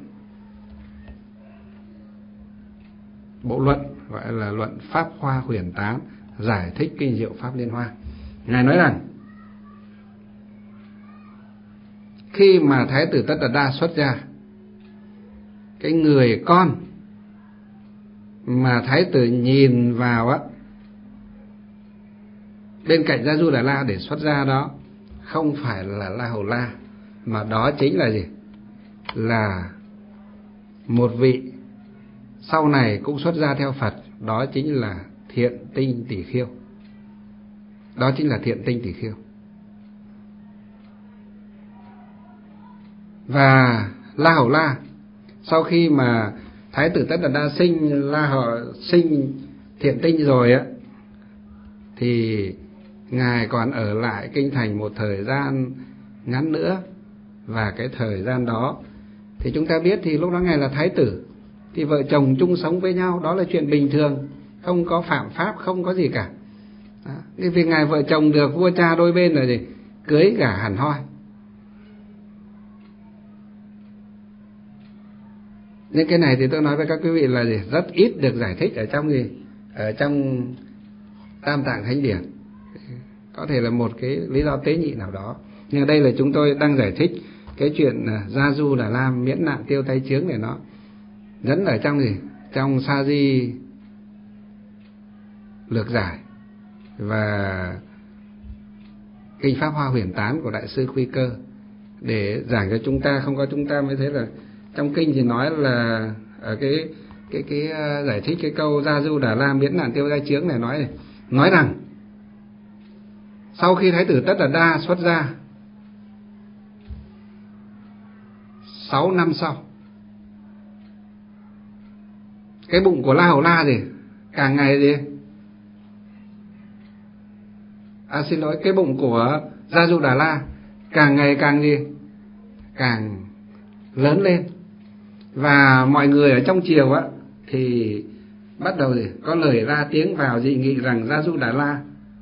bộ luận gọi là luận Pháp Hoa Huyền Tán, giải thích kinh diệu Pháp Liên Hoa. Ngài nói rằng khi mà Thái tử Tất Đạt Đa xuất gia, cái người con mà Thái tử nhìn vào á bên cạnh Gia Du Đà La để xuất gia đó không phải là La Hầu La, mà đó chính là gì? Là một vị sau này cũng xuất gia theo Phật, đó chính là Thiện Tinh Tỷ Khiêu. Đó chính là Thiện Tinh Tỷ Khiêu. Và La Hầu La sau khi mà Thái tử Tất Đạt Đa sinh La Hầu sinh Thiện Tinh rồi á, thì ngài còn ở lại kinh thành một thời gian ngắn nữa. Và cái thời gian đó thì chúng ta biết thì lúc đó ngài là thái tử, thì vợ chồng chung sống với nhau, đó là chuyện bình thường, không có phạm pháp, không có gì cả. Đó. Cái việc ngài vợ chồng được vua cha đôi bên là gì? Cưới gả hẳn hoi. Nhưng cái này thì tôi nói với các quý vị là gì? Rất ít được giải thích ở trong gì? Ở trong Tam Tạng Thánh Điển. Có thể là một cái lý do tế nhị nào đó. Nhưng đây là chúng tôi đang giải thích cái chuyện Gia Du Đà La miễn nạn tiêu tay chướng này, nó dẫn ở trong gì? Trong Sa Di Lược Giải và Kinh Pháp Hoa Huyền Tán của Đại sư Khuy Cơ, để giảng cho chúng ta. Không có chúng ta mới thấy là trong kinh thì nói là ở cái cái cái giải thích cái câu Gia Du Đà La miễn nạn tiêu tay chướng này, nói này, nói rằng sau khi Thái tử Tất Đạt Đa xuất gia sáu năm sau, cái bụng của La Hầu La gì càng ngày gì à xin lỗi cái bụng của Gia Du Đà La càng ngày càng gì càng lớn lên. Và mọi người ở trong triều á thì bắt đầu gì có lời ra tiếng vào dị nghị rằng Gia Du Đà La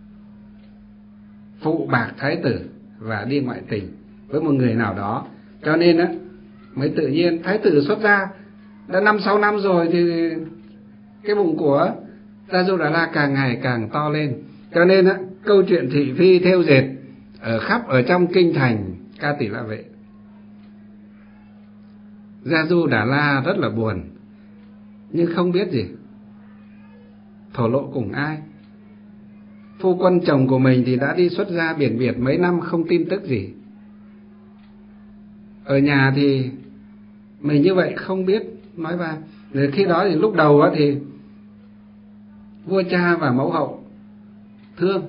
phụ bạc thái tử và đi ngoại tình với một người nào đó. Cho nên á mới tự nhiên thái tử xuất gia đã năm sáu năm rồi thì cái bụng của Gia Du Đà La càng ngày càng to lên. Cho nên á câu chuyện thị phi thêu dệt ở khắp ở trong kinh thành Ca Tỳ La Vệ. Gia Du Đà La rất là buồn, nhưng không biết gì thổ lộ cùng ai. Phu quân chồng của mình thì đã đi xuất gia biển biệt mấy năm, không tin tức gì. Ở nhà thì mình như vậy không biết nói ba. Rồi khi đó thì lúc đầu thì vua cha và mẫu hậu thương,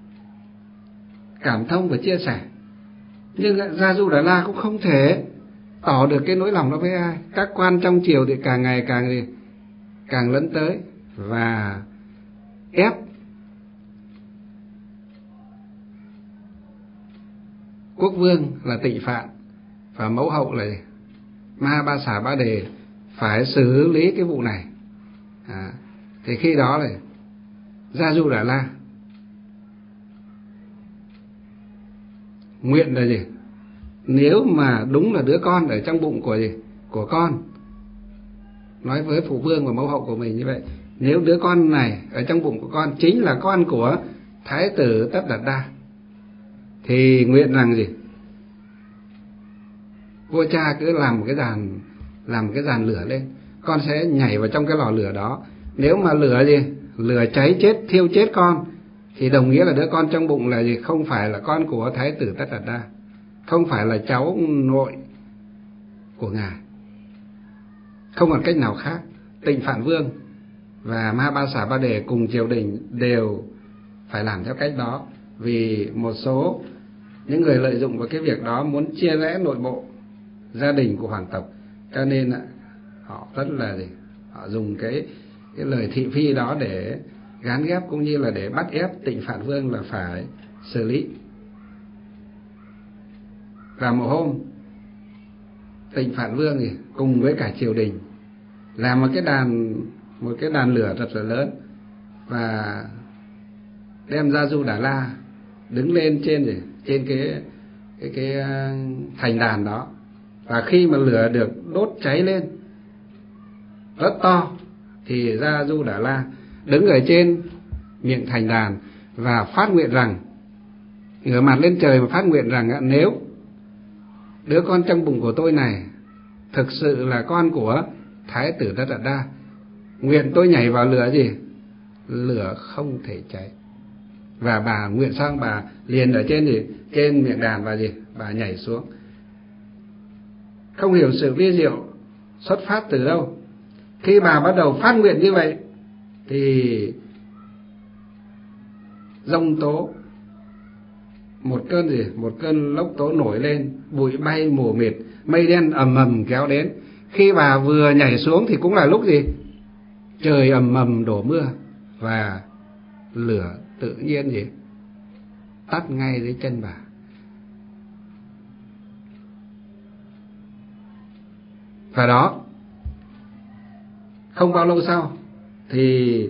cảm thông và chia sẻ. Nhưng Gia Du Đà La cũng không thể tỏ được cái nỗi lòng đó với ai. Các quan trong triều thì càng ngày càng gì càng lấn tới và ép quốc vương là Tịnh Phạn và mẫu hậu là Ma Ba Xà Ba Đề phải xử lý cái vụ này. À, thì khi đó này Gia Du Đà La nguyện là gì? Nếu mà đúng là đứa con ở trong bụng của gì? Của con, nói với phụ vương và mẫu hậu của mình như vậy, nếu đứa con này ở trong bụng của con chính là con của Thái tử Tất Đạt Đa, thì nguyện rằng gì? Vua cha cứ làm một cái giàn làm một cái giàn lửa lên, con sẽ nhảy vào trong cái lò lửa đó. Nếu mà lửa gì? Lửa cháy chết, thiêu chết con, thì đồng nghĩa là đứa con trong bụng là gì? Không phải là con của Thái tử Tất Đạt Đa, không phải là cháu nội của ngài. Không còn cách nào khác. Tịnh Phạn Vương và Ma Ba Xà Ba Đề cùng triều đình đều phải làm theo cách đó, vì một số những người lợi dụng vào cái việc đó muốn chia rẽ nội bộ gia đình của hoàng tộc. Cho nên họ rất là gì? Họ dùng cái cái lời thị phi đó để gán ghép, cũng như là để bắt ép Tịnh Phạn Vương là phải xử lý. Và một hôm Tịnh Phạn Vương thì cùng với cả triều đình làm một cái đàn một cái đàn lửa thật là lớn, và đem Gia Du Đà La đứng lên trên gì? Trên cái cái cái thành đàn đó. Và khi mà lửa được đốt cháy lên rất to thì Gia Du Đà La đứng ở trên miệng thành đàn và phát nguyện rằng, ngửa mặt lên trời và phát nguyện rằng, nếu đứa con trong bụng của tôi này thực sự là con của Thái tử Tất Đạt Đa, nguyện tôi nhảy vào lửa gì? Lửa không thể cháy. Và bà nguyện xong, bà liền ở trên gì? Trên miệng đàn và gì? Bà nhảy xuống. Không hiểu sự vi diệu xuất phát từ đâu. Khi bà bắt đầu phát nguyện như vậy thì giông tố, một cơn gì? Một cơn lốc tố nổi lên, bụi bay mù mịt, mây đen ầm ầm kéo đến. Khi bà vừa nhảy xuống thì cũng là lúc gì? Trời ầm ầm đổ mưa, và lửa tự nhiên gì? Tắt ngay dưới chân bà. Và đó không bao lâu sau thì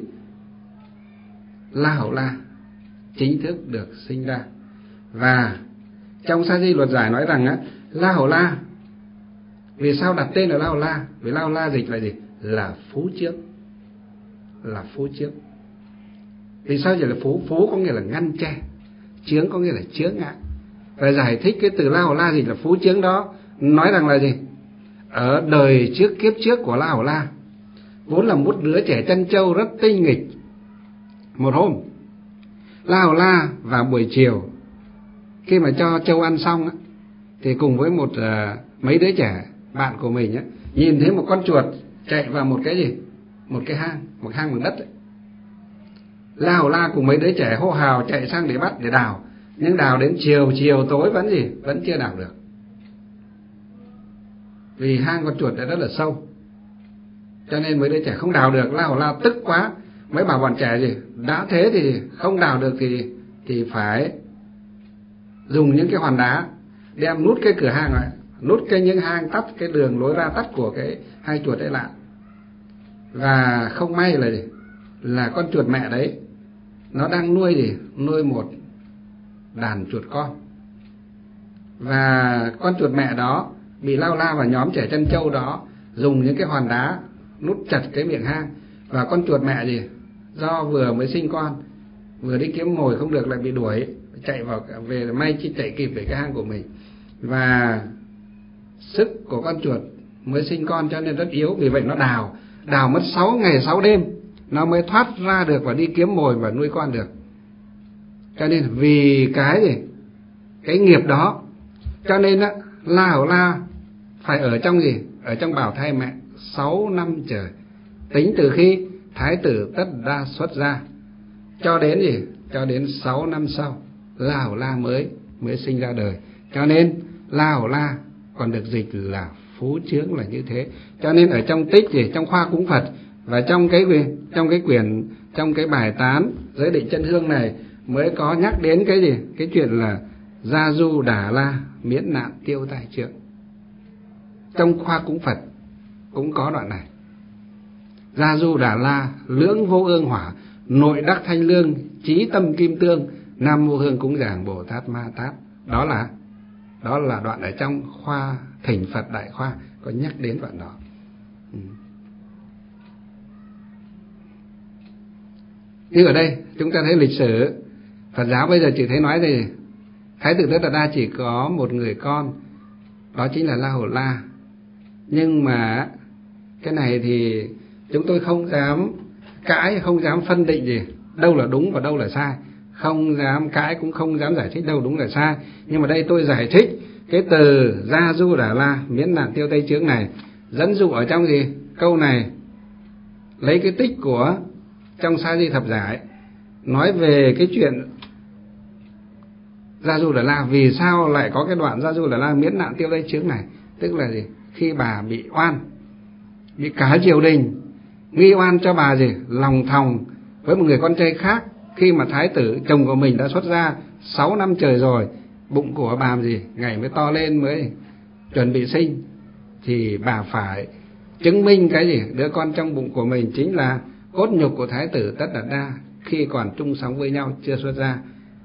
La Hầu La chính thức được sinh ra. Và trong Sa Di Luật Giải nói rằng á, La Hầu La, vì sao đặt tên là La Hầu La? Vì La Hầu La dịch là gì? Là phú trước. Là phú trước. Vì sao chỉ là phú? Phú có nghĩa là ngăn che, chướng có nghĩa là chướng ngại. Và giải thích cái từ La Hầu La dịch là phú chướng đó, nói rằng là gì? Ở đời trước, kiếp trước của La Hầu La, vốn là một đứa trẻ chân trâu rất tinh nghịch. Một hôm, La Hầu La vào buổi chiều, khi mà cho trâu ăn xong á, thì cùng với một uh, mấy đứa trẻ bạn của mình á, nhìn thấy một con chuột chạy vào một cái gì? Một cái hang, một hang bằng đất ấy. La Hầu La cùng mấy đứa trẻ hô hào chạy sang để bắt, để đào. Nhưng đào đến chiều, chiều tối vẫn gì? Vẫn chưa đào được. Vì hang con chuột đã rất là sâu, cho nên mấy đứa trẻ không đào được. La Hầu La tức quá, mới bảo bọn trẻ gì? Đã thế thì không đào được thì thì phải dùng những cái hòn đá đem nút cái cửa hang lại, nút cái những hang tắt cái đường lối ra tắt của cái hai chuột ấy lại. Và không may là gì? Là con chuột mẹ đấy nó đang nuôi gì? Nuôi một đàn chuột con. Và con chuột mẹ đó bị La Hầu La và nhóm trẻ chân trâu đó dùng những cái hòn đá nút chặt cái miệng hang. Và con chuột mẹ gì? Do vừa mới sinh con, vừa đi kiếm mồi không được lại bị đuổi, chạy vào về, may chỉ chạy kịp về cái hang của mình. Và sức của con chuột mới sinh con cho nên rất yếu, vì vậy nó đào đào mất sáu ngày sáu đêm nó mới thoát ra được và đi kiếm mồi và nuôi con được. Cho nên vì cái gì? Cái nghiệp đó, cho nên á, La Hầu La phải ở trong gì? Ở trong bào thai mẹ sáu năm trời, tính từ khi Thái tử Tất Đa xuất ra cho đến gì? Cho đến sáu năm sau La Hầu La mới mới sinh ra đời. Cho nên La Hầu La còn được dịch là phú chướng là như thế. Cho nên ở trong tích gì? Trong khoa cúng Phật và trong cái trong cái quyển trong cái bài tán Giới Định Chân Hương này mới có nhắc đến cái gì? Cái chuyện là Gia Du Đà La miễn nạn tiêu tai chướng. Trong khoa cúng Phật cũng có đoạn này. Gia Du Đà La lưỡng vô ương hỏa, nội đắc thanh lương, trí tâm kim tương, nam mô hương cúng dường Bồ Tát Ma Tát. Đó là đó là đoạn ở trong khoa Thỉnh Phật Đại Khoa có nhắc đến đoạn đó. Ừ. Nhưng ở đây chúng ta thấy lịch sử Phật giáo bây giờ chỉ thấy nói gì? Thái tử Tất Đạt Đa chỉ có một người con, đó chính là La Hầu La. Nhưng mà cái này thì chúng tôi không dám cãi, không dám phân định gì đâu là đúng và đâu là sai, không dám cãi cũng không dám giải thích đâu đúng là sai. Nhưng mà đây tôi giải thích cái từ Gia Du Đà La miễn nạn tiêu tai chướng này, dẫn dụ ở trong gì? Câu này lấy cái tích của trong Sa Di Thập Giải, nói về cái chuyện Gia Du Đà La. Vì sao lại có cái đoạn Gia Du Đà La miễn nạn tiêu tai chướng này? Tức là gì? Khi bà bị oan, bị cả triều đình nghi oan cho bà gì? Lòng thòng với một người con trai khác, khi mà thái tử chồng của mình đã xuất ra sáu năm trời rồi, bụng của bà gì? Ngày mới to lên, mới chuẩn bị sinh, thì bà phải chứng minh cái gì? Đứa con trong bụng của mình chính là cốt nhục của thái tử Tất Đạt Đa khi còn chung sống với nhau, chưa xuất ra.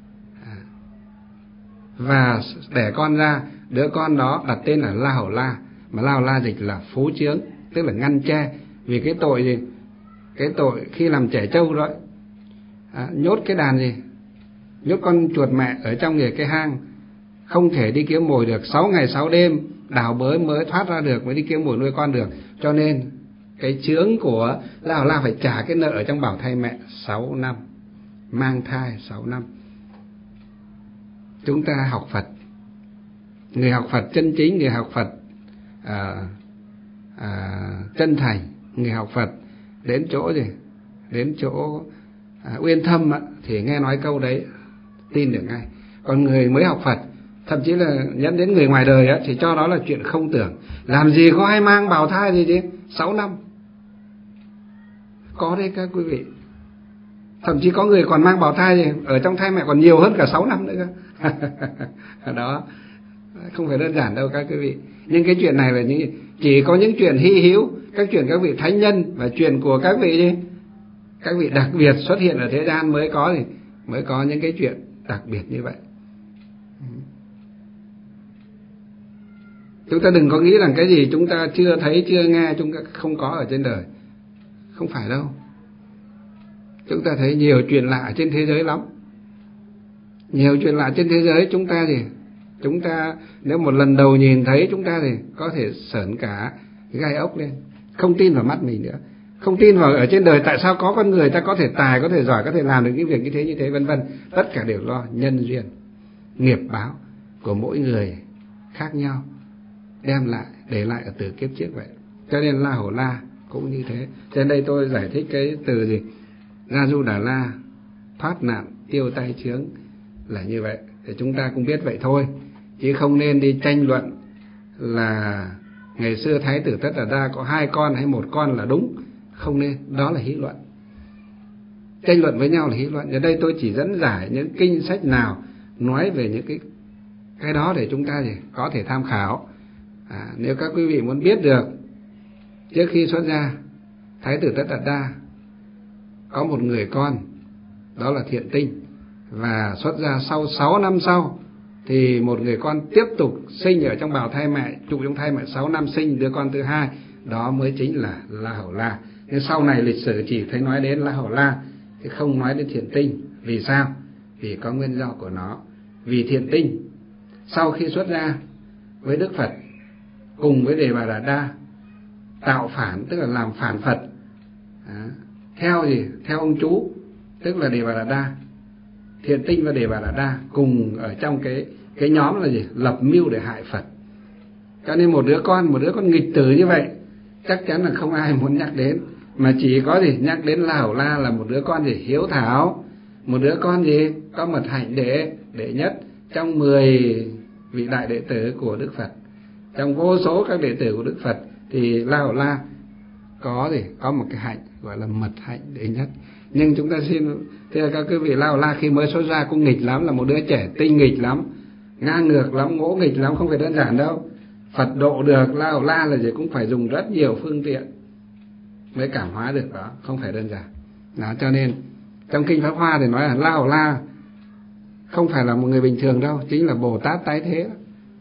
Và đẻ con ra, đứa con đó đặt tên là La Hầu La, mà La Hầu La dịch là phú chướng, tức là ngăn che. Vì cái tội gì? Cái tội khi làm trẻ trâu đó, à, nhốt cái đàn gì? Nhốt con chuột mẹ ở trong cái hang, không thể đi kiếm mồi được, sáu ngày sáu đêm đào bới mới thoát ra được, mới đi kiếm mồi nuôi con được. Cho nên cái chướng của La Hầu La phải trả cái nợ ở trong bào thai mẹ sáu năm, mang thai sáu năm. Chúng ta học Phật, người học Phật chân chính, người học Phật à, à, chân thành, người học Phật đến chỗ gì? Đến chỗ à, uyên thâm á, thì nghe nói câu đấy tin được ngay. Còn người mới học Phật, thậm chí là nhẫn đến người ngoài đời á, thì cho đó là chuyện không tưởng. Làm gì có ai mang bào thai gì chứ? sáu năm. Có đấy các quý vị. Thậm chí có người còn mang bào thai gì? Ở trong thai mẹ còn nhiều hơn cả sáu năm nữa cơ. Đó. Không phải đơn giản đâu các quý vị. Nhưng cái chuyện này là những chỉ có những chuyện hy hữu, các chuyện các vị thánh nhân và chuyện của các vị đi, các vị đặc biệt xuất hiện ở thế gian mới có thì mới có những cái chuyện đặc biệt như vậy. Chúng ta đừng có nghĩ rằng cái gì chúng ta chưa thấy, chưa nghe, chúng ta không có ở trên đời. Không phải đâu. Chúng ta thấy nhiều chuyện lạ trên thế giới lắm. Nhiều chuyện lạ trên thế giới chúng ta thì chúng ta nếu một lần đầu nhìn thấy chúng ta thì có thể sởn cả gai ốc lên, không tin vào mắt mình nữa, không tin vào ở trên đời tại sao có con người ta có thể tài, có thể giỏi, có thể làm được những việc như thế như thế vân vân. Tất cả đều do nhân duyên, nghiệp báo của mỗi người khác nhau đem lại, để lại ở từ kiếp trước vậy. Cho nên La Hầu La cũng như thế. Trên đây tôi giải thích cái từ gì Ga Du Đà La, thoát nạn tiêu tai chướng là như vậy, để chúng ta cũng biết vậy thôi, chứ không nên đi tranh luận là ngày xưa Thái tử Tất Đạt Đa có hai con hay một con là đúng. Không nên, đó là hí luận. Tranh luận với nhau là hí luận. Ở đây tôi chỉ dẫn giải những kinh sách nào nói về những cái cái đó để chúng ta thì có thể tham khảo. À, nếu các quý vị muốn biết được, trước khi xuất gia, Thái tử Tất Đạt Đa có một người con, đó là Thiện Tinh, và xuất gia sau sáu năm sau thì một người con tiếp tục sinh ở trong bào thai mẹ, trụ trong thai mẹ sáu năm, sinh đứa con thứ hai, đó mới chính là La Hầu La. Nhưng sau này lịch sử chỉ thấy nói đến La Hầu La, chứ không nói đến Thiện Tinh. Vì sao? Vì có nguyên do của nó. Vì Thiện Tinh sau khi xuất gia với Đức Phật cùng với Đề Bà Đạt Đa tạo phản, tức là làm phản Phật. À, theo gì? Theo ông chú, tức là Đề Bà Đạt Đa. Thiện Tinh và Đề Bà Đạt Đa cùng ở trong cái cái nhóm là gì? Lập mưu để hại Phật. Cho nên một đứa con, một đứa con nghịch tử như vậy chắc chắn là không ai muốn nhắc đến, mà chỉ có gì nhắc đến La Hầu La là một đứa con gì? Hiếu thảo, một đứa con gì? Có mật hạnh đệ đệ nhất trong mười vị đại đệ tử của Đức Phật. Trong vô số các đệ tử của Đức Phật thì La Hầu La có gì? Có một cái hạnh gọi là mật hạnh đệ nhất. Nhưng chúng ta xin thưa các quý vị, La Hầu La khi mới xuất gia cũng nghịch lắm, là một đứa trẻ tinh nghịch lắm, ngang ngược lắm, ngỗ nghịch lắm, không phải đơn giản đâu. Phật độ được La Hầu La là gì? Cũng phải dùng rất nhiều phương tiện mới cảm hóa được đó, không phải đơn giản đó. Cho nên trong kinh Pháp Hoa thì nói là La Hầu La không phải là một người bình thường đâu, chính là Bồ Tát tái thế,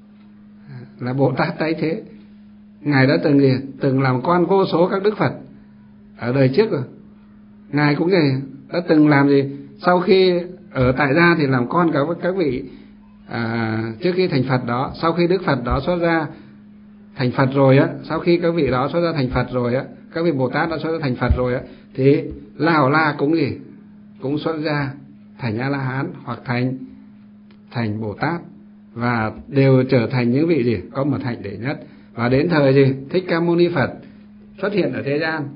là Bồ Tát tái thế. Ngài đã từng gì? Từng làm con vô số các Đức Phật ở đời trước rồi. Ngài cũng gì? Đã từng làm gì? Sau khi ở tại gia thì làm con cả các vị à, trước khi thành Phật đó. Sau khi Đức Phật đó xuất ra thành Phật rồi á, sau khi các vị đó xuất ra thành Phật rồi á, các vị Bồ Tát đã xuất ra thành Phật rồi á, thì La Hầu La cũng gì? Cũng xuất ra thành A La Hán hoặc thành thành Bồ Tát, và đều trở thành những vị gì? Có mật hạnh đệ nhất. Và đến thời gì? Thích Ca Mâu Ni Phật xuất hiện ở thế gian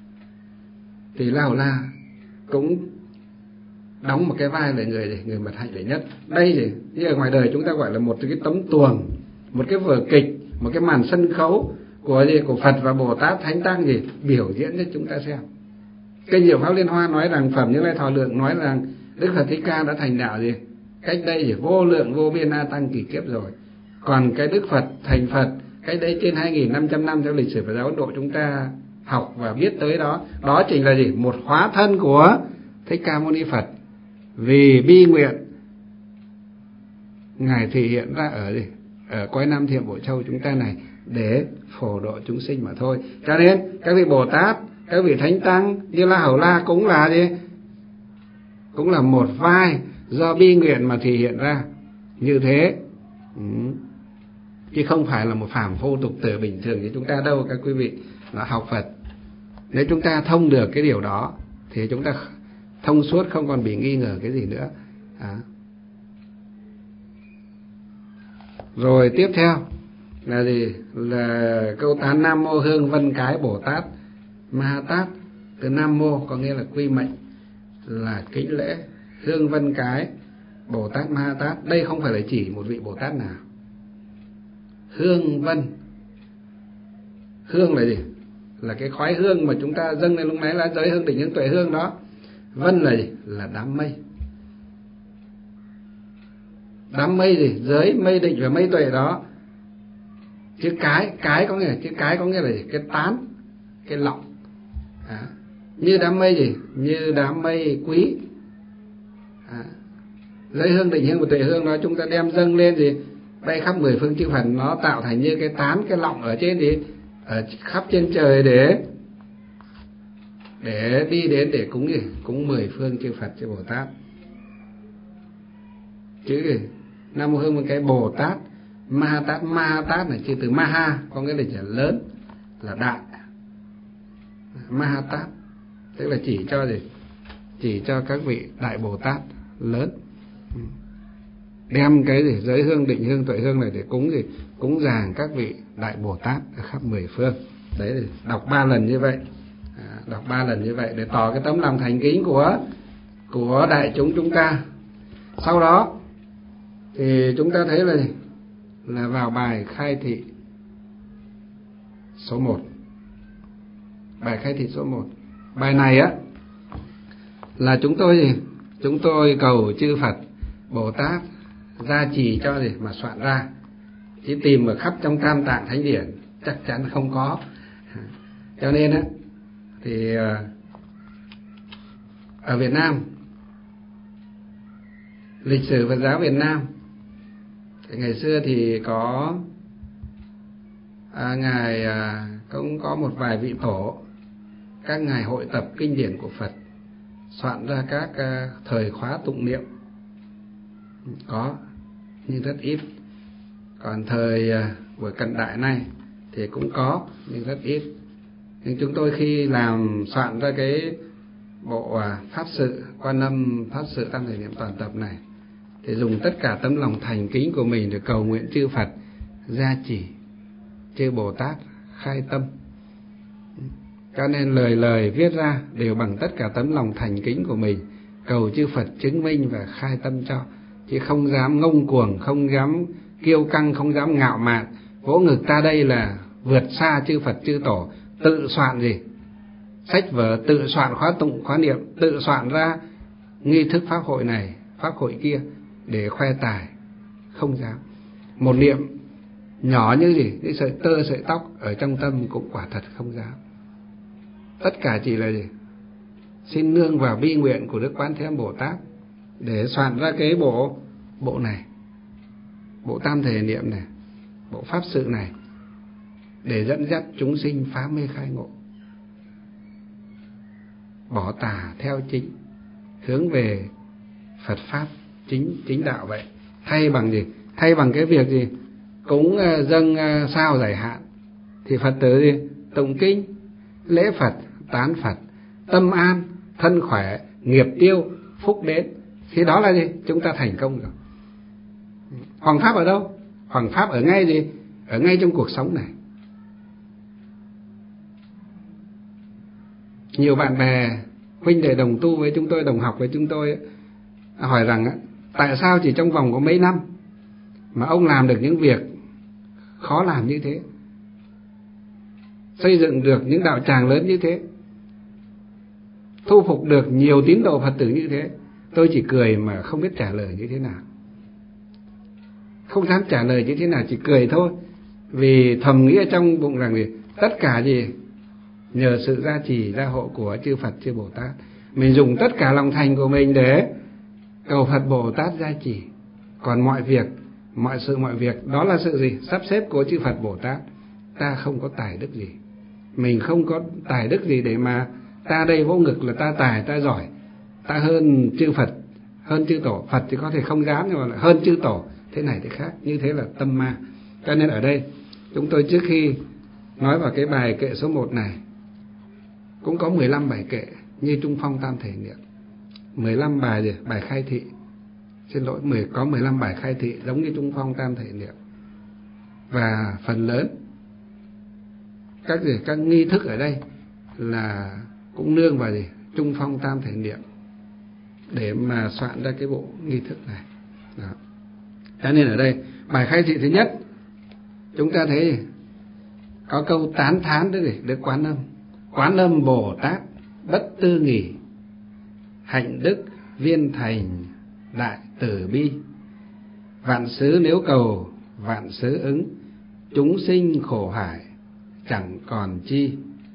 thì La Hầu La cũng đóng một cái vai là người gì? Người mật hạnh đệ nhất. Đây gì? Như ở ngoài đời chúng ta gọi là một cái tấm tuồng, một cái vở kịch, một cái màn sân khấu của gì? Của Phật và Bồ Tát Thánh Tăng gì? Biểu diễn cho chúng ta xem. Kinh Diệu Pháp Liên Hoa nói rằng Phẩm Như Lai Thọ Lượng nói rằng Đức Phật Thích Ca đã thành đạo gì? Cách đây gì? Vô lượng vô biên a tăng kỳ kiếp rồi. Còn cái Đức Phật thành Phật cách đây trên hai nghìn năm trăm năm theo lịch sử Phật giáo Ấn Độ chúng ta học và biết tới đó, đó chính là gì? Một hóa thân của Thích Ca Mâu Ni Phật, vì bi nguyện Ngài thể hiện ra ở gì? Ở cõi Nam Thiểm Bộ Châu chúng ta này để phổ độ chúng sinh mà thôi. Cho nên các vị Bồ Tát, các vị Thánh Tăng như La Hầu La cũng là gì? Cũng là một vai do bi nguyện mà thể hiện ra như thế. Ừ. Chứ không phải là một phàm phu tục tử bình thường như chúng ta đâu các quý vị. Là học Phật, nếu chúng ta thông được cái điều đó thì chúng ta thông suốt, không còn bị nghi ngờ cái gì nữa. À. Rồi tiếp theo là gì? Là câu tán Nam Mô Hương Vân Cái Bồ Tát Ma Ha Tát. Từ Nam Mô có nghĩa là quy mệnh, là kính lễ. Hương Vân Cái Bồ Tát Ma Ha Tát, đây không phải là chỉ một vị Bồ Tát nào. Hương Vân, hương là gì? Là cái khói hương mà chúng ta dâng lên lúc nãy là giới hương đỉnh hương tuệ hương đó. Vân là gì? Là đám mây. Đám mây gì? Giới, mây định và mây tuệ đó. Chữ cái, cái có nghĩa là chữ cái có nghĩa là gì? Cái tán, cái lọng. À, như đám mây gì? Như đám mây quý. À, giới hương định hương và tuệ hương đó chúng ta đem dâng lên gì? Bay khắp mười phương chư Phật, nó tạo thành như cái tán, cái lọng ở trên gì? Ở khắp trên trời để để đi đến để cúng gì? Cúng mười phương chư Phật, chư Bồ Tát. Chữ gì? Nam mô hương một cái Bồ Tát, Ma Tát, Ma Tát này chữ từ Maha có nghĩa là chỉ lớn, là đại. Ma Tát tức là chỉ cho gì? Chỉ cho các vị đại Bồ Tát lớn. Đem cái gì? Giới hương, định hương, tuệ hương này để cúng gì? Cúng dường các vị đại Bồ Tát ở khắp mười phương. Đấy là đọc ba lần như vậy. À, đọc ba lần như vậy để tỏ cái tấm lòng thành kính của của đại chúng chúng ta. Sau đó thì chúng ta thấy là là vào bài khai thị số một. Bài khai thị số một. Bài này á là chúng tôi gì? Chúng tôi cầu chư Phật Bồ Tát gia trì cho gì mà soạn ra. Chứ tìm ở khắp trong Tam Tạng Thánh Điển chắc chắn không có. Cho nên á thì ở Việt Nam, lịch sử Phật giáo Việt Nam thì ngày xưa thì có à, ngài à, cũng có một vài vị tổ, các ngài hội tập kinh điển của Phật, soạn ra các à, thời khóa tụng niệm có, nhưng rất ít. Còn thời à, buổi cận đại này thì cũng có nhưng rất ít. Nhưng chúng tôi khi làm soạn ra cái bộ à, pháp sự Quan Âm pháp sự tam thể niệm toàn tập này thì dùng tất cả tấm lòng thành kính của mình để cầu nguyện chư Phật gia trì, chư Bồ Tát khai tâm. Cho nên lời lời viết ra đều bằng tất cả tấm lòng thành kính của mình, cầu chư Phật chứng minh và khai tâm cho, chứ không dám ngông cuồng, không dám kiêu căng, không dám ngạo mạn, vỗ ngực ta đây là vượt xa chư Phật chư Tổ, tự soạn gì sách vở, tự soạn khóa tụng khóa niệm, tự soạn ra nghi thức pháp hội này pháp hội kia để khoe tài. Không dám. Một niệm nhỏ như gì, cái sợi tơ sợi tóc ở trong tâm cũng quả thật không dám. Tất cả chỉ là gì? Xin nương vào bi nguyện của Đức Quán Thế Âm Bồ Tát để soạn ra cái bộ bộ này, bộ tam thể niệm này, bộ pháp sự này, để dẫn dắt chúng sinh phá mê khai ngộ, bỏ tà theo chính, hướng về Phật pháp chính chính đạo vậy. Thay bằng gì? Thay bằng cái việc gì? Cúng dâng sao giải hạn thì Phật tử gì? Tụng kinh, lễ Phật, tán Phật, tâm an, thân khỏe, nghiệp tiêu, phúc đến. Thì đó là gì? Chúng ta thành công rồi. Hoàng pháp ở đâu? Hoàng pháp ở ngay gì? Ở ngay trong cuộc sống này. Nhiều bạn bè, huynh đệ đồng tu với chúng tôi, đồng học với chúng tôi hỏi rằng tại sao chỉ trong vòng có mấy năm mà ông làm được những việc khó làm như thế, xây dựng được những đạo tràng lớn như thế, thu phục được nhiều tín đồ Phật tử như thế. Tôi chỉ cười mà không biết trả lời như thế nào, không dám trả lời như thế nào, chỉ cười thôi. Vì thầm nghĩ ở trong bụng rằng gì? Tất cả gì? Nhờ sự gia trì gia hộ của chư Phật chư Bồ Tát. Mình dùng tất cả lòng thành của mình để cầu Phật Bồ Tát gia trì. Còn mọi việc, mọi sự mọi việc đó là sự gì? Sắp xếp của chư Phật Bồ Tát. Ta không có tài đức gì, mình không có tài đức gì để mà ta đây vỗ ngực là ta tài, ta giỏi, ta hơn chư Phật, hơn chư Tổ. Phật thì có thể không dám, nhưng mà hơn chư Tổ thế này thế khác, như thế là tâm ma. Cho nên ở đây chúng tôi trước khi nói vào cái bài kệ số một này, cũng có mười lăm bài kệ như Trung Phong Tam Thể Niệm, mười lăm bài gì? Bài khai thị, xin lỗi, mười có mười lăm bài khai thị giống như Trung Phong Tam Thể Niệm. Và phần lớn các gì các nghi thức ở đây là cũng nương vào gì? Trung Phong Tam Thể Niệm để mà soạn ra cái bộ nghi thức này. Đó. Cho nên ở đây bài khai thị thứ nhất chúng ta thấy có câu tán thán đấy gì? Đức Quán Âm, Quán Âm Bồ Tát bất tư nghỉ, hạnh đức viên thành đại từ bi. Vạn xứ nếu cầu vạn xứ ứng, chúng sinh khổ hải chẳng còn chi.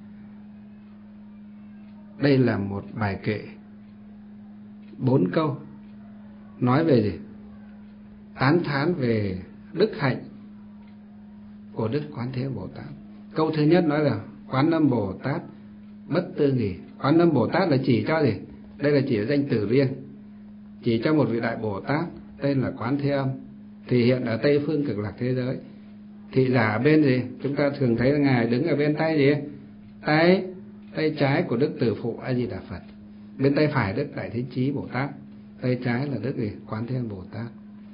Đây là một bài kệ bốn câu nói về gì? Tán thán về đức hạnh của Đức Quán Thế Bồ Tát. Câu thứ nhất nói là Quán Âm Bồ Tát bất tư nghì. Quán Âm Bồ Tát là chỉ cho gì? Đây là chỉ danh từ riêng, chỉ cho một vị đại Bồ Tát tên là Quán Thế Âm, thì hiện ở Tây phương Cực Lạc thế giới. Thị giả bên gì? Chúng ta thường thấy là ngài đứng ở bên tay gì? Tay tay trái của Đức Từ Phụ A Di Đà Phật, bên tay phải Đức Đại Thế Chí Bồ Tát, tay trái là Đức gì? Quán Thế Âm Bồ Tát.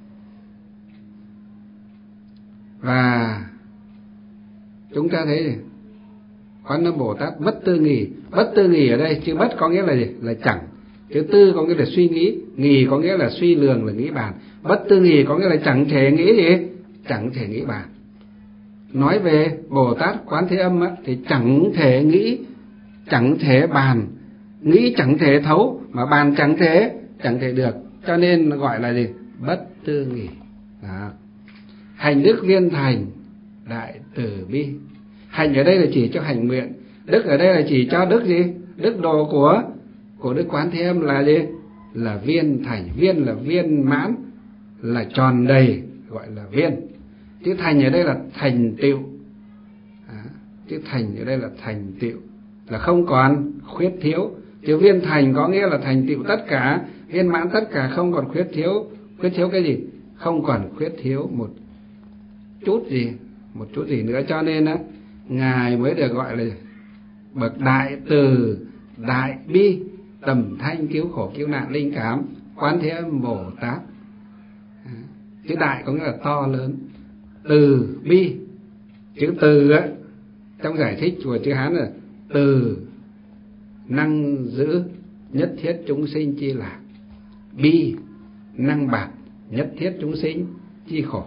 Và chúng ta thấy gì? Quán Âm Bồ Tát bất tư nghì. Bất tư nghì ở đây chữ bất có nghĩa là gì? Là chẳng. Chữ tư có nghĩa là suy nghĩ, nghì có nghĩa là suy lường, là nghĩ bàn. Bất tư nghì có nghĩa là chẳng thể nghĩ gì? Chẳng thể nghĩ bàn. Nói về Bồ Tát Quán Thế Âm á, thì chẳng thể nghĩ, chẳng thể bàn, nghĩ chẳng thể thấu, mà bàn chẳng thể chẳng thể được, cho nên gọi là gì? Bất tư nghì. Đó. Hành đức viên thành đại từ bi. Hành ở đây là chỉ cho hành nguyện, đức ở đây là chỉ cho đức gì? Đức độ của của Đức Quán Thế Âm là gì? Là viên thành. Viên là viên mãn, là tròn đầy, gọi là viên. Chữ thành ở đây là thành tựu. À, chữ thành ở đây là thành tựu, là không còn khuyết thiếu. Chữ viên thành có nghĩa là thành tựu tất cả, viên mãn tất cả, không còn khuyết thiếu. Khuyết thiếu cái gì? Không còn khuyết thiếu một chút gì, một chút gì nữa. Cho nên á, ngài mới được gọi là bậc đại từ đại bi, tầm thanh cứu khổ cứu nạn linh cảm Quán Thế Âm Bồ Tát. À, chữ đại có nghĩa là to lớn, từ bi. Chữ từ á, trong giải thích của chữ Hán là từ năng giữ nhất thiết chúng sinh chi lạc, bi năng bạc nhất thiết chúng sinh chi khổ.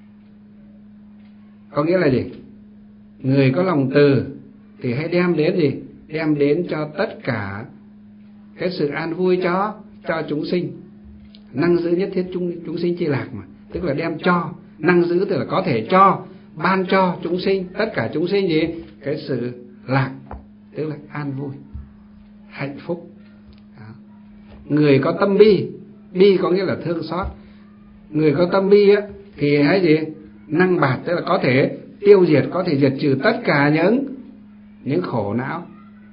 Có nghĩa là gì? Người có lòng từ thì hãy đem đến gì? Đem đến cho tất cả cái sự an vui cho cho chúng sinh. Năng giữ nhất thiết chúng chúng sinh chi lạc mà, tức là đem cho. Năng giữ tức là có thể cho, ban cho chúng sinh, tất cả chúng sinh gì? Cái sự lạc, tức là an vui, hạnh phúc. Đó. Người có tâm bi, bi có nghĩa là thương xót. Người có tâm bi á thì hãy gì? Năng bạt, tức là có thể tiêu diệt, có thể diệt trừ tất cả những những khổ não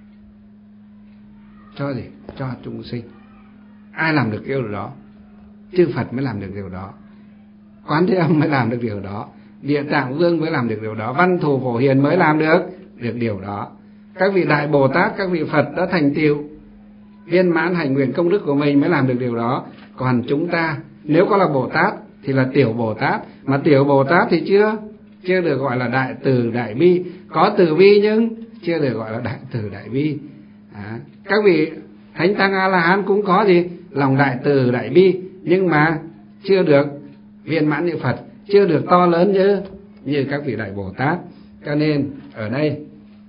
cho gì? Cho chúng sinh. Ai làm được điều đó? Chư Phật mới làm được điều đó, Quán Thế Âm mới làm được điều đó, Địa Tạng Vương mới làm được điều đó, Văn Thù Phổ Hiền mới làm được được điều đó. Các vị đại Bồ Tát, các vị Phật đã thành tựu viên mãn hành nguyện công đức của mình mới làm được điều đó. Còn chúng ta nếu có là Bồ Tát thì là tiểu Bồ Tát, mà tiểu Bồ Tát thì chưa chưa được gọi là đại từ đại bi. Có từ bi nhưng chưa được gọi là đại từ đại bi. À, các vị Thánh Tăng A La Hán cũng có gì? Lòng đại từ đại bi, nhưng mà chưa được viên mãn như Phật, chưa được to lớn như như các vị đại Bồ Tát. Cho nên ở đây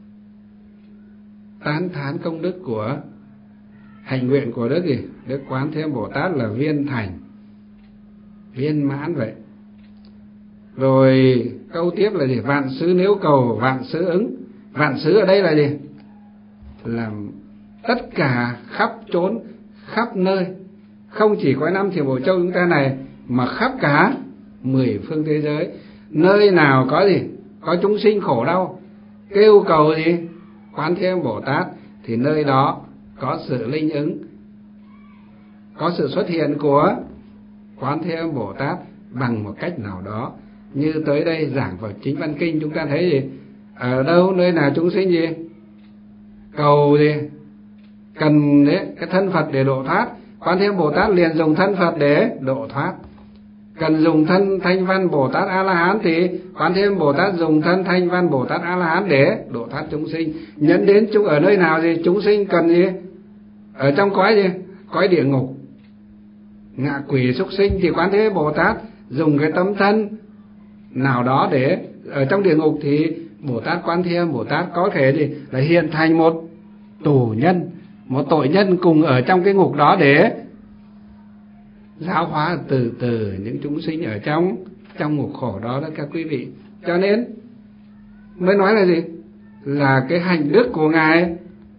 tán thán công đức của hành nguyện của Đức gì? Đức Quán Thế Âm Bồ Tát là viên thành, viên mãn vậy. Rồi câu tiếp là gì? Vạn xứ nếu cầu vạn xứ ứng. Vạn xứ ở đây là gì? Là tất cả khắp chốn, khắp nơi, không chỉ có năm Thiểm Bộ Châu chúng ta này, mà khắp cả mười phương thế giới. Nơi nào có gì? Có chúng sinh khổ đau, kêu cầu gì? Quán Thế Âm Bồ Tát, thì nơi đó có sự linh ứng, có sự xuất hiện của Quán Thế Âm Bồ Tát bằng một cách nào đó. Như tới đây giảng vào Chính Văn Kinh chúng ta thấy gì? Ở đâu nơi nào chúng sinh gì? Cầu gì? Cần đấy, cái thân Phật để độ thoát, Quán Thế Âm Bồ Tát liền dùng thân Phật để độ thoát. Cần dùng thân Thanh Văn Bồ Tát A La Hán thì Quán Thế Âm Bồ Tát dùng thân Thanh Văn Bồ Tát A La Hán để độ thoát chúng sinh. Nhấn đến chúng ở nơi nào gì? Chúng sinh cần gì? Ở trong cõi gì? Cõi địa ngục, ngạ quỷ súc sinh, thì Quán Thế Âm Bồ Tát dùng cái tấm thân nào đó để ở trong địa ngục, thì Bồ Tát Quán Thế Âm Bồ Tát có thể gì? Là hiện thành một tù nhân, một tội nhân cùng ở trong cái ngục đó để giáo hóa từ từ những chúng sinh ở trong trong ngục khổ đó đó các quý vị. Cho nên mới nói là gì? Là cái hành đức của Ngài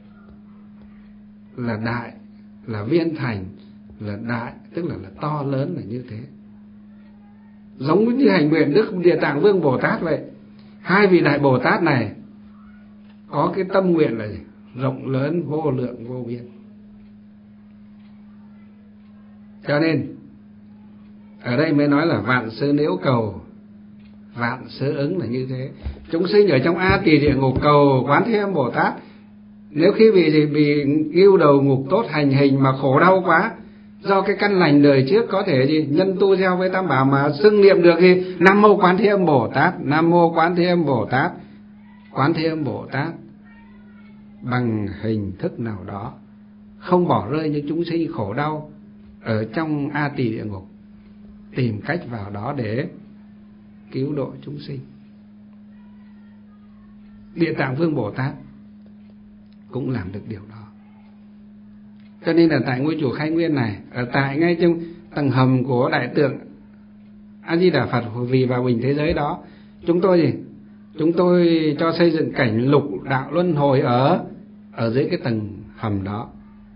là đại, là viên thành, là đại, tức là là to lớn là như thế. Giống như hành nguyện Đức Địa Tạng Vương Bồ Tát vậy. Hai vị đại Bồ Tát này có cái tâm nguyện là gì? Rộng lớn vô lượng vô biên. Cho nên ở đây mới nói là vạn sự nếu cầu vạn sự ứng là như thế. Chúng sinh ở trong A Tỳ địa ngục cầu Quán Thế Âm Bồ Tát, nếu khi bị gì bị ghiu đầu ngục tốt hành hình mà khổ đau quá, do cái căn lành đời trước có thể gì nhân tu gieo với Tam Bảo mà xưng niệm được gì Nam Mô Quán Thế Âm Bồ Tát, Nam Mô Quán Thế Âm Bồ Tát, Quán Thế Âm Bồ Tát bằng hình thức nào đó không bỏ rơi những chúng sinh khổ đau ở trong A Tỳ địa ngục, tìm cách vào đó để cứu độ chúng sinh. Địa Tạng Vương Bồ Tát cũng làm được điều đó. Cho nên là tại ngôi chùa Khai Nguyên này, ở tại ngay trong tầng hầm của đại tượng A Di Đà Phật vì hòa bình thế giới đó, chúng tôi gì chúng tôi cho xây dựng cảnh lục đạo luân hồi ở ở dưới cái tầng hầm đó.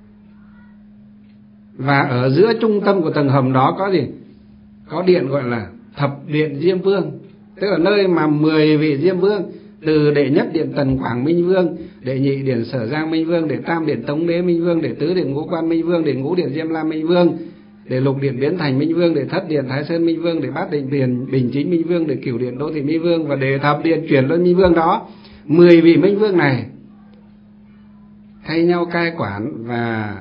Và ở giữa trung tâm của tầng hầm đó có gì có điện gọi là thập điện Diêm Vương, tức là nơi mà mười vị Diêm Vương, từ đệ nhất điện Tần Quảng Minh Vương, đệ nhị điện Sở Giang Minh Vương, đệ tam điện Tống Đế Minh Vương, đệ tứ điện Ngũ Quan Minh Vương, đệ ngũ điện Diêm La Minh Vương, đệ lục điện Biến Thành Minh Vương, đệ thất điện Thái Sơn Minh Vương, đệ bát điện Bình Bình Chính Minh Vương, đệ cửu điện Đô Thị Minh Vương và đệ thập điện Chuyển Luân Minh Vương đó. Mười vị Minh Vương này thay nhau cai quản và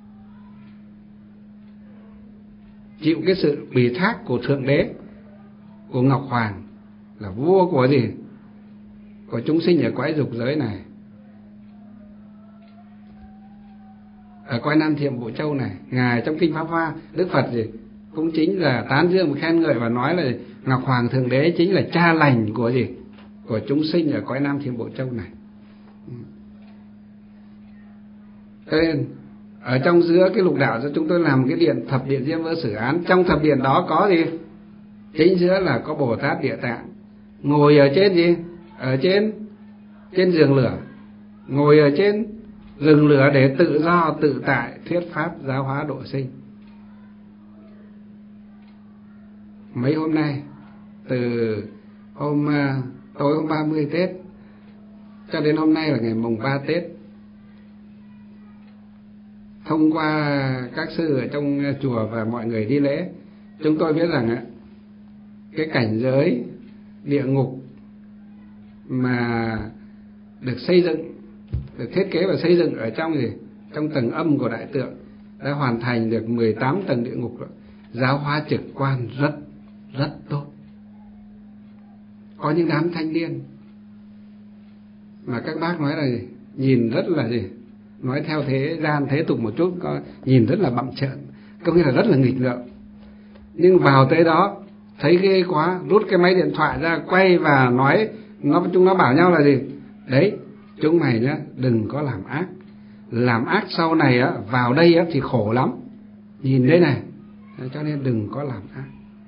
chịu cái sự ủy thác của Thượng Đế, của Ngọc Hoàng, là vua của gì của chúng sinh ở cõi dục giới này, ở cõi Nam Thiệm Bộ Châu này. Ngài trong kinh Pháp Hoa, Đức Phật gì cũng chính là tán dương và khen ngợi và nói là Ngọc Hoàng Thượng Đế chính là cha lành của gì của chúng sinh ở cõi Nam Thiểm Bộ Châu này. Cho nên ở trong giữa cái lục đạo cho chúng tôi làm cái điện thập điện Diêm Vương Xử Án. Trong thập điện đó có gì? Chính giữa là có Bồ Tát Địa Tạng ngồi ở trên gì? Ở trên trên giường lửa, ngồi ở trên rừng lửa để tự do tự tại thuyết pháp giáo hóa độ sinh. Mấy hôm nay, từ hôm tối hôm ba mươi Tết cho đến hôm nay là ngày mùng ba Tết, thông qua các sư ở trong chùa và mọi người đi lễ, chúng tôi biết rằng cái cảnh giới địa ngục mà được xây dựng, được thiết kế và xây dựng ở trong gì trong tầng âm của đại tượng đã hoàn thành được mười tám tầng địa ngục rồi. Giáo hóa trực quan rất rất tốt. Có những đám thanh niên mà các bác nói là gì? Nhìn rất là gì nói theo thế gian thế tục một chút, có nhìn rất là bặm trợn, có nghĩa là rất là nghịch ngợm, nhưng vào tới đó thấy ghê quá, rút cái máy điện thoại ra quay và nói, nó chúng nó bảo nhau là gì? Đấy, chúng mày nhá, đừng có làm ác, làm ác sau này á vào đây á thì khổ lắm, nhìn đây này, cho nên đừng có làm ác.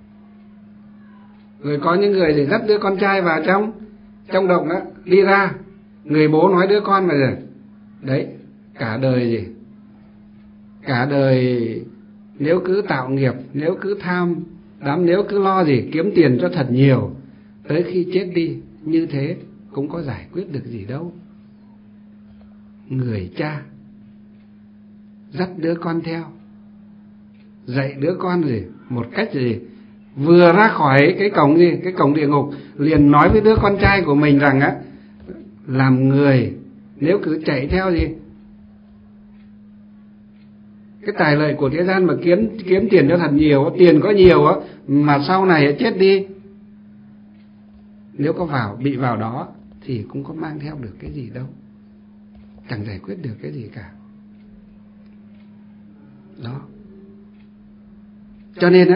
Rồi có những người thì dắt đứa con trai vào trong trong động á, đi ra, người bố nói đứa con mà gì đấy, cả đời gì cả đời nếu cứ tạo nghiệp, nếu cứ tham đám, nếu cứ lo gì kiếm tiền cho thật nhiều, tới khi chết đi như thế cũng có giải quyết được gì đâu. Người cha dắt đứa con theo, dạy đứa con gì một cách gì, vừa ra khỏi cái cổng gì cái cổng địa ngục liền nói với đứa con trai của mình rằng á, làm người nếu cứ chạy theo gì cái tài lợi của thế gian mà kiếm kiếm tiền cho thật nhiều, tiền có nhiều á, mà sau này chết đi, nếu có vào bị vào đó thì cũng có mang theo được cái gì đâu, chẳng giải quyết được cái gì cả. Đó. Cho nên á,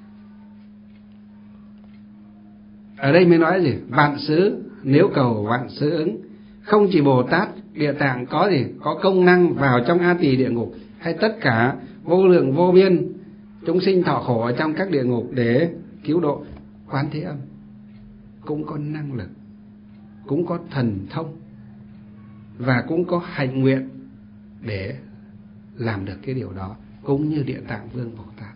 ở đây mới nói gì? Vạn xứ nếu cầu vạn xứ ứng. Không chỉ Bồ Tát Địa Tạng có gì? Có công năng vào trong A Tỳ địa ngục, hay tất cả vô lượng vô biên chúng sinh thọ khổ ở trong các địa ngục để cứu độ. Quán Thế Âm cũng có năng lực, cũng có thần thông và cũng có hạnh nguyện để làm được cái điều đó, cũng như Địa Tạng Vương Bồ Tát.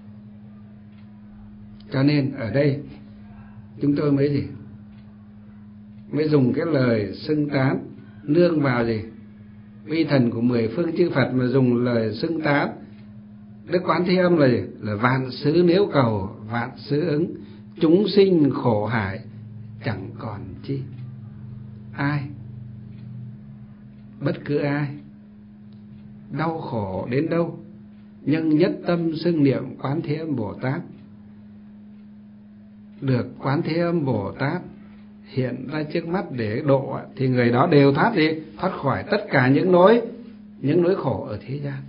Cho nên ở đây chúng tôi mới gì mới dùng cái lời xưng tán nương vào gì uy thần của mười phương chư Phật, mà dùng lời xưng tán Đức Quán Thế Âm là gì? Là vạn xứ nếu cầu vạn xứ ứng, chúng sinh khổ hải chẳng còn chi. Ai, bất cứ ai đau khổ đến đâu, nhưng nhất tâm xưng niệm Quán Thế Âm Bồ Tát, được Quán Thế Âm Bồ Tát hiện ra trước mắt để độ, thì người đó đều thoát gì? Thoát khỏi tất cả những nỗi những nỗi khổ ở thế gian.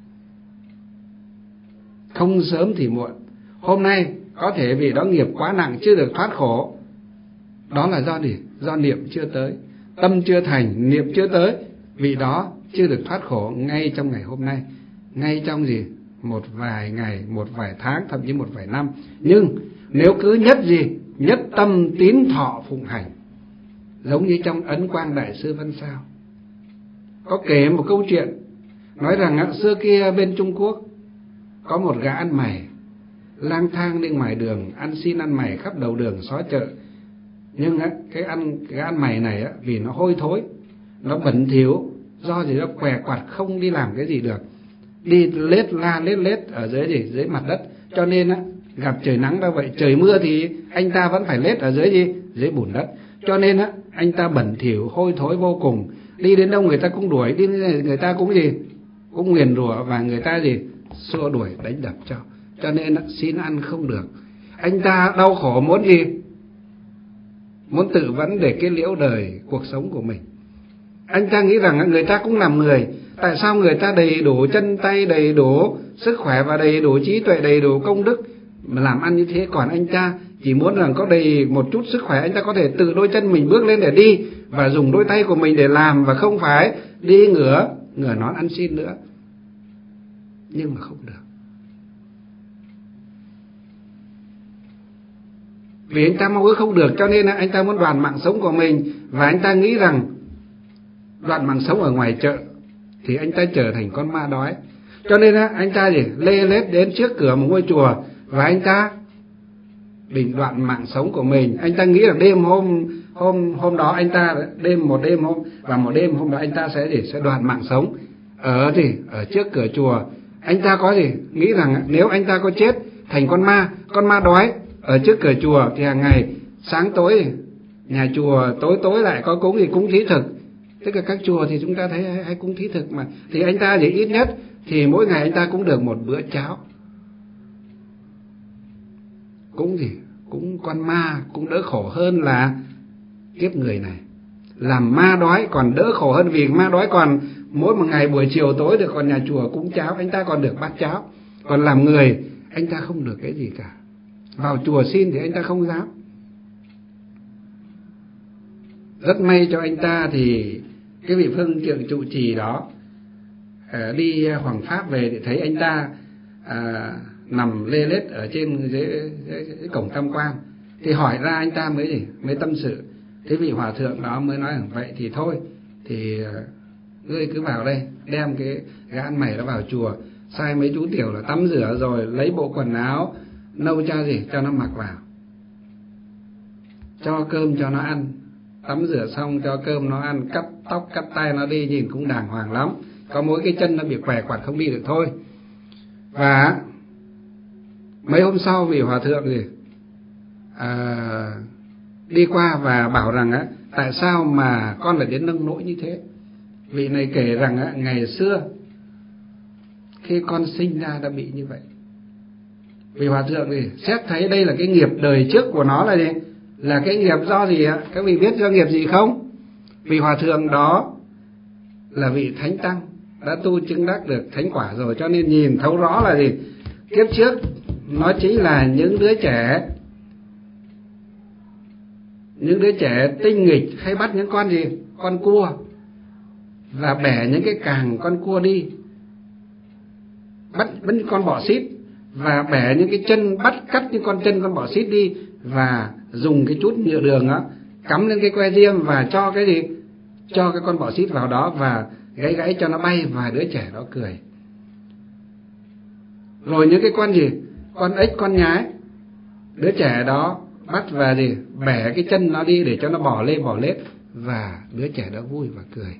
Không sớm thì muộn. Hôm nay có thể vì đó nghiệp quá nặng chưa được thoát khổ, đó là do gì? Do niệm chưa tới, tâm chưa thành, niệm chưa tới, vì đó chưa được thoát khổ ngay trong ngày hôm nay, ngay trong gì? Một vài ngày, một vài tháng, thậm chí một vài năm. Nhưng nếu cứ nhất gì? Nhất tâm tín thọ phụng hành, giống như trong Ấn Quang Đại Sư Văn Sao có kể một câu chuyện, nói rằng xưa kia bên Trung Quốc có một gã ăn mày lang thang đi ngoài đường, ăn xin ăn mày khắp đầu đường xó chợ. Nhưng cái ăn cái ăn mày này vì nó hôi thối, nó bẩn thỉu, do gì nó què quặt không đi làm cái gì được, đi lết la lết lết ở dưới gì dưới mặt đất, cho nên á gặp trời nắng ra vậy, trời mưa thì anh ta vẫn phải lết ở dưới gì dưới bùn đất, cho nên á anh ta bẩn thỉu hôi thối vô cùng, đi đến đâu người ta cũng đuổi, đi người ta cũng gì cũng nguyền rủa, và người ta gì xua đuổi đánh đập cho, cho nên á, xin ăn không được. Anh ta đau khổ muốn gì? Muốn tự vấn để cái liễu đời cuộc sống của mình. Anh ta nghĩ rằng người ta cũng làm người, tại sao người ta đầy đủ chân tay, đầy đủ sức khỏe và đầy đủ trí tuệ, đầy đủ công đức mà làm ăn như thế, còn anh ta chỉ muốn rằng có đầy một chút sức khỏe, anh ta có thể tự đôi chân mình bước lên để đi và dùng đôi tay của mình để làm, và không phải đi ngửa ngửa nón ăn xin nữa. Nhưng mà không được, vì anh ta mong ước không được, cho nên anh ta muốn đoạn mạng sống của mình, và anh ta nghĩ rằng đoạn mạng sống ở ngoài chợ thì anh ta trở thành con ma đói. Cho nên anh ta gì lê lết đến trước cửa một ngôi chùa, và anh ta định đoạn mạng sống của mình. Anh ta nghĩ là đêm hôm hôm hôm đó anh ta đêm một đêm hôm và một đêm hôm đó anh ta sẽ gì sẽ đoạn mạng sống ở gì ở trước cửa chùa. Anh ta có gì nghĩ rằng nếu anh ta có chết thành con ma con ma đói ở trước cửa chùa, thì hàng ngày sáng tối nhà chùa tối tối lại có cúng gì cúng thí thực, tức là các chùa thì chúng ta thấy hay, hay cúng thí thực mà, thì anh ta thì ít nhất thì mỗi ngày anh ta cũng được một bữa cháo. Cũng gì cũng con ma cũng đỡ khổ hơn là kiếp người này. Làm ma đói còn đỡ khổ hơn, vì ma đói còn mỗi một ngày buổi chiều tối được còn nhà chùa cúng cháo, anh ta còn được bát cháo. Còn làm người anh ta không được cái gì cả, vào chùa xin thì anh ta không dám. Rất may cho anh ta thì cái vị phương trượng trụ trì đó đi hoằng pháp về thì thấy anh ta à, nằm lê lết ở trên dưới, dưới, dưới cổng tam quan, thì hỏi ra anh ta mới gì mới tâm sự. Thế vị hòa thượng đó mới nói rằng vậy thì thôi, thì ngươi cứ vào đây đem cái gã ăn mày đó vào chùa, sai mấy chú tiểu là tắm rửa rồi lấy bộ quần áo nâu cho gì cho nó mặc vào, cho cơm cho nó ăn, tắm rửa xong cho cơm nó ăn, cắt tóc cắt tay nó đi, nhìn cũng đàng hoàng lắm, có mỗi cái chân nó bị què quặt không đi được thôi. Và mấy hôm sau vị hòa thượng gì à, đi qua và bảo rằng á, tại sao mà con lại đến nông nỗi như thế. Vị này kể rằng á, ngày xưa khi con sinh ra đã bị như vậy. Vị hòa thượng thì xét thấy đây là cái nghiệp đời trước của nó là gì, là cái nghiệp do gì ạ? Các vị biết do nghiệp gì không? Vị hòa thượng đó là vị thánh tăng đã tu chứng đắc được thánh quả rồi, cho nên nhìn thấu rõ là gì, kiếp trước nó chính là những đứa trẻ những đứa trẻ tinh nghịch, hay bắt những con gì con cua và bẻ những cái càng con cua đi, bắt bắt những con bọ xít và bẻ những cái chân, bắt cắt những con chân con bọ xít đi, và dùng cái chút nhựa đường á cắm lên cái que diêm và cho cái gì, cho cái con bọ xít vào đó và gãy gãy cho nó bay, và đứa trẻ đó cười. Rồi những cái con gì, con ếch, con nhái, đứa trẻ đó bắt và gì, bẻ cái chân nó đi để cho nó bò lên bò lết, và đứa trẻ đó vui và cười.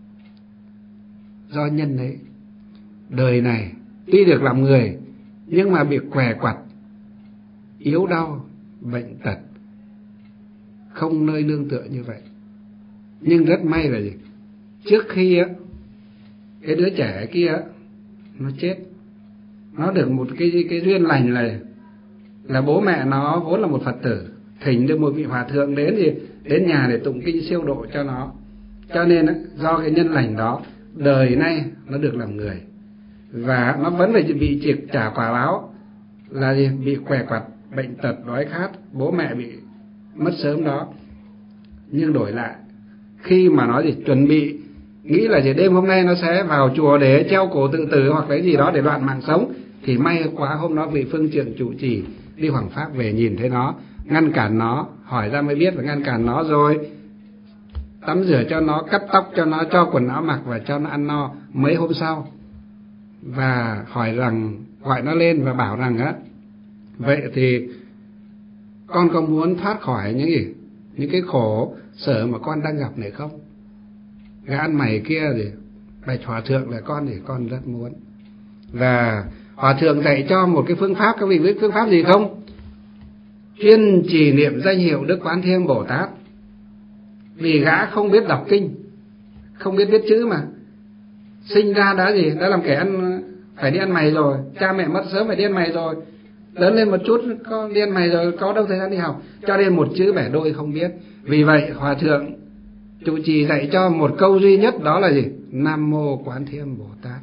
Do nhân ấy, đời này tuy được làm người nhưng mà bị què quặt, yếu đau, bệnh tật, không nơi nương tựa như vậy. Nhưng rất may là gì, trước khi á cái đứa trẻ kia nó chết, nó được một cái cái duyên lành là là bố mẹ nó vốn là một Phật tử, thỉnh được một vị hòa thượng đến gì đến nhà để tụng kinh siêu độ cho nó. Cho nên á, do cái nhân lành đó, đời nay nó được làm người, và nó vẫn phải bị triệt trả quả báo là gì, bị què quặt, bệnh tật, đói khát, bố mẹ bị mất sớm đó. Nhưng đổi lại, khi mà nó gì chuẩn bị nghĩ là gì đêm hôm nay nó sẽ vào chùa để treo cổ tự tử hoặc cái gì đó để đoạn mạng sống, thì may quá hôm đó vị phương trượng trụ trì đi hoằng pháp về nhìn thấy nó, ngăn cản nó, hỏi ra mới biết và ngăn cản nó, rồi tắm rửa cho nó, cắt tóc cho nó, cho quần áo mặc và cho nó ăn no mấy hôm sau. Và hỏi rằng, gọi nó lên và bảo rằng á, vậy thì con có muốn thoát khỏi những gì, những cái khổ sở mà con đang gặp này không? Gã ăn mày kia thì bạch hòa thượng là con thì con rất muốn. Và hòa thượng dạy cho một cái phương pháp, các vị biết phương pháp gì không? Chuyên trì niệm danh hiệu Đức Quán Thiên Bồ Tát. Vì gã không biết đọc kinh, không biết viết chữ mà, sinh ra đã gì, đã làm kẻ ăn, phải đi ăn mày rồi, cha mẹ mất sớm phải đi ăn mày rồi, lớn lên một chút có đi ăn mày rồi, có đâu thời gian đi học, cho nên một chữ bẻ đôi không biết. Vì vậy hòa thượng trụ trì dạy cho một câu duy nhất, đó là gì? Nam Mô Quán Thiên Bồ Tát.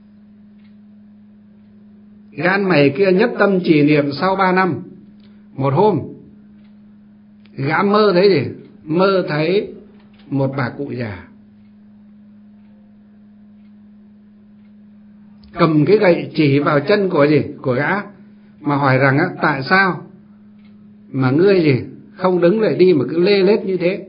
Gan mày kia nhất tâm trì niệm sau ba năm. Một hôm gã mơ thấy gì? Mơ thấy một bà cụ già cầm cái gậy chỉ vào chân của gì? Của gã, mà hỏi rằng á, tại sao mà ngươi gì không đứng lại đi mà cứ lê lết như thế?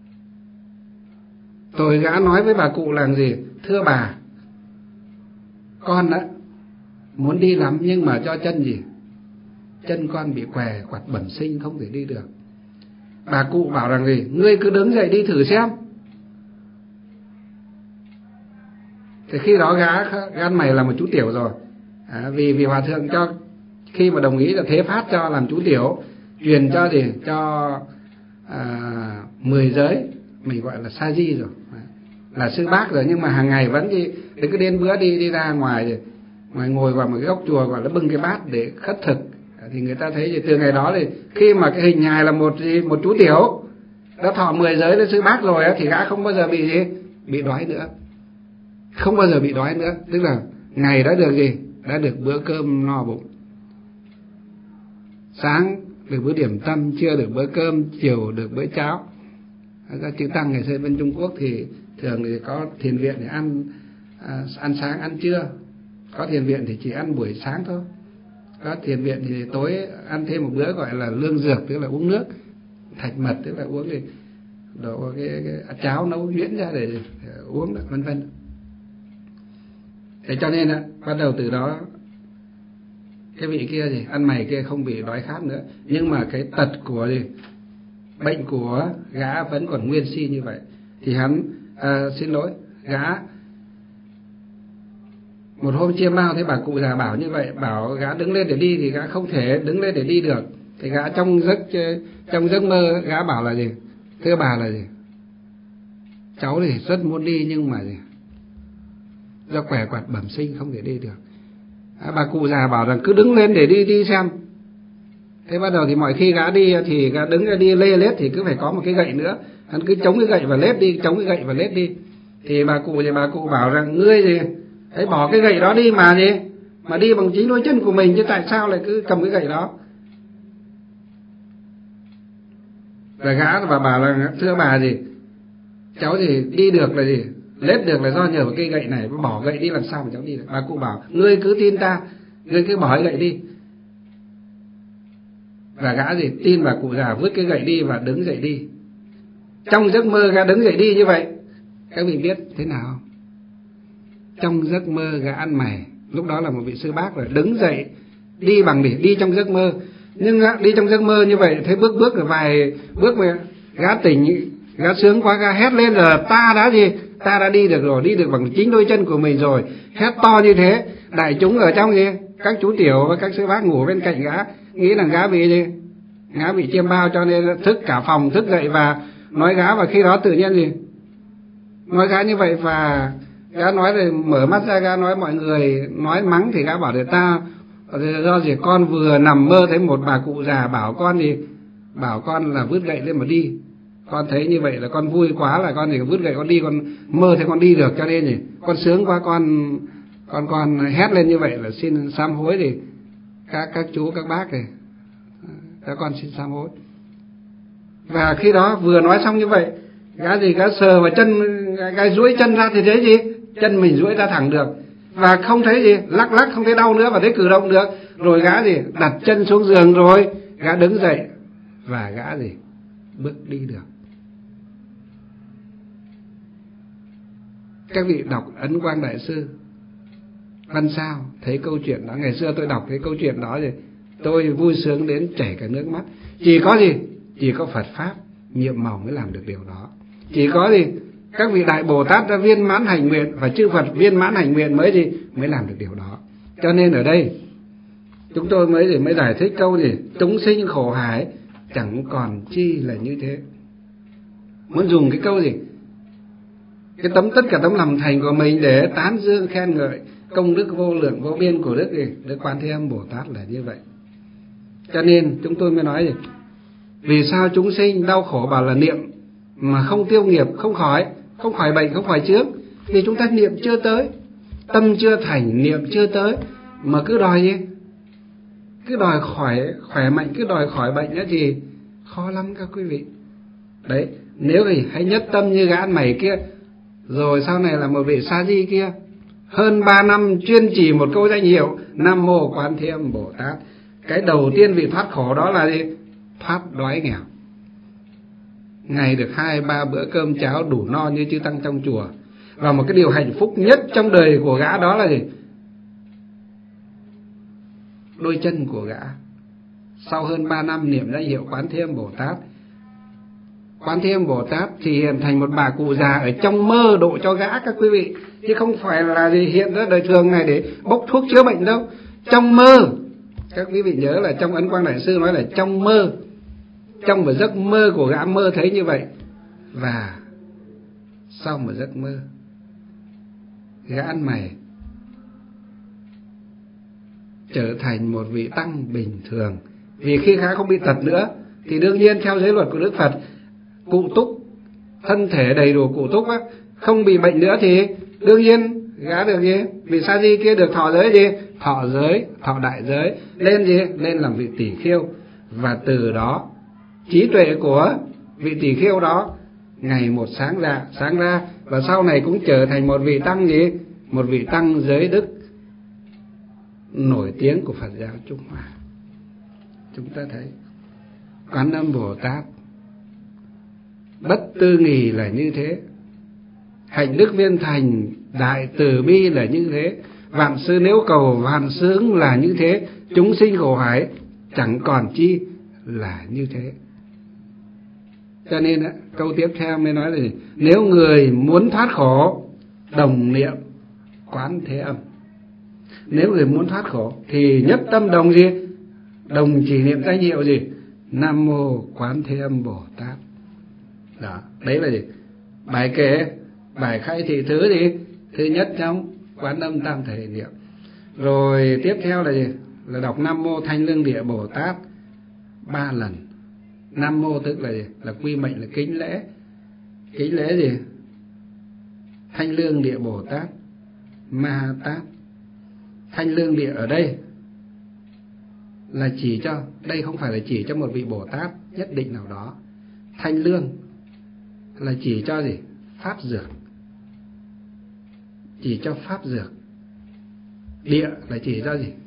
Rồi gã nói với bà cụ là gì? Thưa bà, con á muốn đi lắm nhưng mà cho chân gì, chân con bị què quặt bẩm sinh không thể đi được. Bà cụ bảo rằng gì? Ngươi cứ đứng dậy đi thử xem. Thì khi đó gã gan mày là một chú tiểu rồi, à, vì vì hòa thượng cho khi mà đồng ý là thế phát cho làm chú tiểu, truyền cho gì cho à, mười giới, mình gọi là sa di rồi, là sư bác rồi, nhưng mà hàng ngày vẫn đi, để cứ đến bữa đi đi ra ngoài ngoài ngồi vào một cái góc chùa gọi là bưng cái bát để khất thực. Thì người ta thấy thì từ ngày đó thì khi mà cái hình hài là một một chú tiểu đã thọ mười giới lên sư bác rồi thì gã không bao giờ bị gì bị đói nữa, không bao giờ bị đói nữa. Tức là ngày đã được gì, đã được bữa cơm no bụng, sáng được bữa điểm tâm, trưa được bữa cơm, chiều được bữa cháo. Các chư tăng ngày xưa bên Trung Quốc thì thường thì có thiền viện để ăn à, ăn sáng ăn trưa, có thiền viện thì chỉ ăn buổi sáng thôi, có thiền viện thì tối ăn thêm một bữa gọi là lương dược, tức là uống nước, thạch mật tức là uống thì đổ cái, cái cháo nấu nhuyễn ra để, để uống, vân vân. Thế cho nên á, bắt đầu từ đó cái vị kia gì ăn mày kia không bị đói khát nữa, nhưng mà cái tật của gì bệnh của gã vẫn còn nguyên si như vậy. Thì hắn à, xin lỗi gã một hôm chiêm bao thấy bà cụ già bảo như vậy, bảo gã đứng lên để đi thì gã không thể đứng lên để đi được. Thì gã trong giấc trong giấc mơ gã bảo là gì? Thưa bà là gì? Cháu thì rất muốn đi nhưng mà gì? Do què quặt bẩm sinh không thể đi được. À, bà cụ già bảo rằng cứ đứng lên để đi đi xem. Thế bắt đầu thì mọi khi gã đi thì gã đứng ra đi lê lết thì cứ phải có một cái gậy nữa, hắn cứ chống cái gậy và lết đi, chống cái gậy và lết đi. Thì bà cụ thì bà cụ bảo rằng ngươi gì hãy bỏ cái gậy đó đi mà gì mà đi bằng chính đôi chân của mình, chứ tại sao lại cứ cầm cái gậy đó? Và gã và bà là thưa bà gì cháu thì đi được là gì lết được là do nhờ vào cây gậy này, bỏ gậy đi làm sao mà cháu đi được? Bà cụ bảo ngươi cứ tin ta, ngươi cứ bỏ cái gậy đi. Và gã gì tin bà cụ già vứt cái gậy đi và đứng dậy đi. Trong giấc mơ gã đứng dậy đi như vậy, các vị biết thế nào không? Trong giấc mơ gã ăn mày, lúc đó là một vị sư bác rồi, đứng dậy đi bằng gì? Đi trong giấc mơ. Nhưng đi trong giấc mơ như vậy, thấy bước bước rồi vài bước về gã tỉnh, gã sướng quá, gã hét lên là ta đã gì? Ta đã đi được rồi, đi được bằng chính đôi chân của mình rồi. Hét to như thế, đại chúng ở trong gì? Các chú tiểu và các sư bác ngủ bên cạnh gã, nghĩ là gã bị gì? Gã bị chiêm bao, cho nên thức cả phòng thức dậy và nói gã. Và khi đó tự nhiên gì? Nói gã như vậy, và gã nói rồi mở mắt ra, gã nói mọi người nói mắng thì gã bảo là ta do gì con vừa nằm mơ thấy một bà cụ già bảo con gì, bảo con là vứt gậy lên mà đi. Con thấy như vậy là con vui quá, là con thì vứt gậy con đi, con mơ thấy con đi được, cho nên gì con sướng quá, con con con hét lên như vậy là xin sám hối. Thì các các chú các bác này, các con xin sám hối. Và khi đó vừa nói xong như vậy, gã gì gã sờ vào chân, gã duỗi chân ra thì thấy gì, chân mình duỗi ra thẳng được, và không thấy gì lắc lắc, không thấy đau nữa, và thấy cử động được. Rồi gã gì đặt chân xuống giường, rồi gã đứng dậy và gã gì bước đi được. Các vị đọc Ấn Quang Đại Sư Văn Sao thấy câu chuyện đó. Ngày xưa tôi đọc cái câu chuyện đó rồi tôi vui sướng đến chảy cả nước mắt. Chỉ có gì? Chỉ có Phật Pháp nhiệm màu mới làm được điều đó. Chỉ có gì? Các vị Đại Bồ Tát đã viên mãn hành nguyện và chư Phật viên mãn hành nguyện mới gì? Mới làm được điều đó. Cho nên ở đây chúng tôi mới gì mới giải thích câu gì? Chúng sinh khổ hải chẳng còn chi là như thế. Muốn dùng cái câu gì? Cái tấm tất cả tấm lòng thành của mình để tán dương khen ngợi công đức vô lượng vô biên của Đức gì? Đức Quan Thế Âm Bồ Tát là như vậy. Cho nên chúng tôi mới nói gì? Vì sao chúng sinh đau khổ bảo là niệm mà không tiêu nghiệp, không khỏi, không khỏi bệnh, không khỏi chướng? Vì chúng ta niệm chưa tới, tâm chưa thành, niệm chưa tới, mà cứ đòi gì? Cứ đòi khỏe, khỏe mạnh, cứ đòi khỏi bệnh nữa thì khó lắm các quý vị. Đấy, nếu thì hãy nhất tâm như gã ăn mày kia, rồi sau này là một vị sa di kia, hơn ba năm chuyên chỉ một câu danh hiệu Nam Mô Quán Thế Âm Bồ Tát. Cái đầu tiên vị thoát khổ đó là gì? Thoát đói nghèo. Ngày được hai ba bữa cơm cháo đủ no như chư tăng trong chùa. Và một cái điều hạnh phúc nhất trong đời của gã đó là gì? Đôi chân của gã sau hơn ba năm niệm danh hiệu Quán Thế Âm Bồ Tát, Quán Thế Âm Bồ Tát thì hiện thành một bà cụ già ở trong mơ độ cho gã các quý vị, chứ không phải là gì hiện ra đời thường này để bốc thuốc chữa bệnh đâu. Trong mơ, các quý vị nhớ là trong Ấn Quang Đại Sư nói là trong mơ, trong một giấc mơ của gã mơ thấy như vậy. Và sau một giấc mơ, gã ăn mày trở thành một vị tăng bình thường. Vì khi gã không bị tật nữa thì đương nhiên theo giới luật của Đức Phật, cụ túc, thân thể đầy đủ cụ túc á, không bị bệnh nữa thì đương nhiên gã được gì? Vị sa di kia được thọ giới gì? Thọ giới, thọ đại giới, lên gì? Lên làm vị tỷ khiêu. Và từ đó trí tuệ của vị tỷ khiêu đó ngày một sáng ra, sáng ra, và sau này cũng trở thành một vị tăng gì? Một vị tăng giới đức nổi tiếng của Phật giáo Trung Hoa. Chúng ta thấy Quán Âm Bồ Tát bất tư nghì là như thế, hạnh đức viên thành đại từ bi là như thế, vạn sư nếu cầu vạn sướng là như thế, chúng sinh khổ hải chẳng còn chi là như thế. Cho nên á, câu tiếp theo mới nói là gì? Nếu người muốn thoát khổ đồng niệm Quán Thế Âm. Nếu người muốn thoát khổ thì nhất tâm đồng gì? Đồng chỉ niệm danh hiệu gì? Nam Mô Quán Thế Âm Bồ Tát. Đó, đấy là gì? Bài kệ, bài khai thị thứ gì? Thứ nhất trong Quán Âm Tam Thể Niệm. Rồi tiếp theo là gì? Là đọc Nam Mô Thanh Lương Địa Bồ Tát ba lần. Nam Mô tức là gì? Là quy mệnh, là kính lễ. Kính lễ gì? Thanh Lương Địa Bồ Tát Ma Tát. Thanh Lương Địa ở đây là chỉ cho, đây không phải là chỉ cho một vị Bồ Tát nhất định nào đó. Thanh Lương là chỉ cho gì? Pháp dược. Chỉ cho pháp dược. Địa là chỉ cho gì?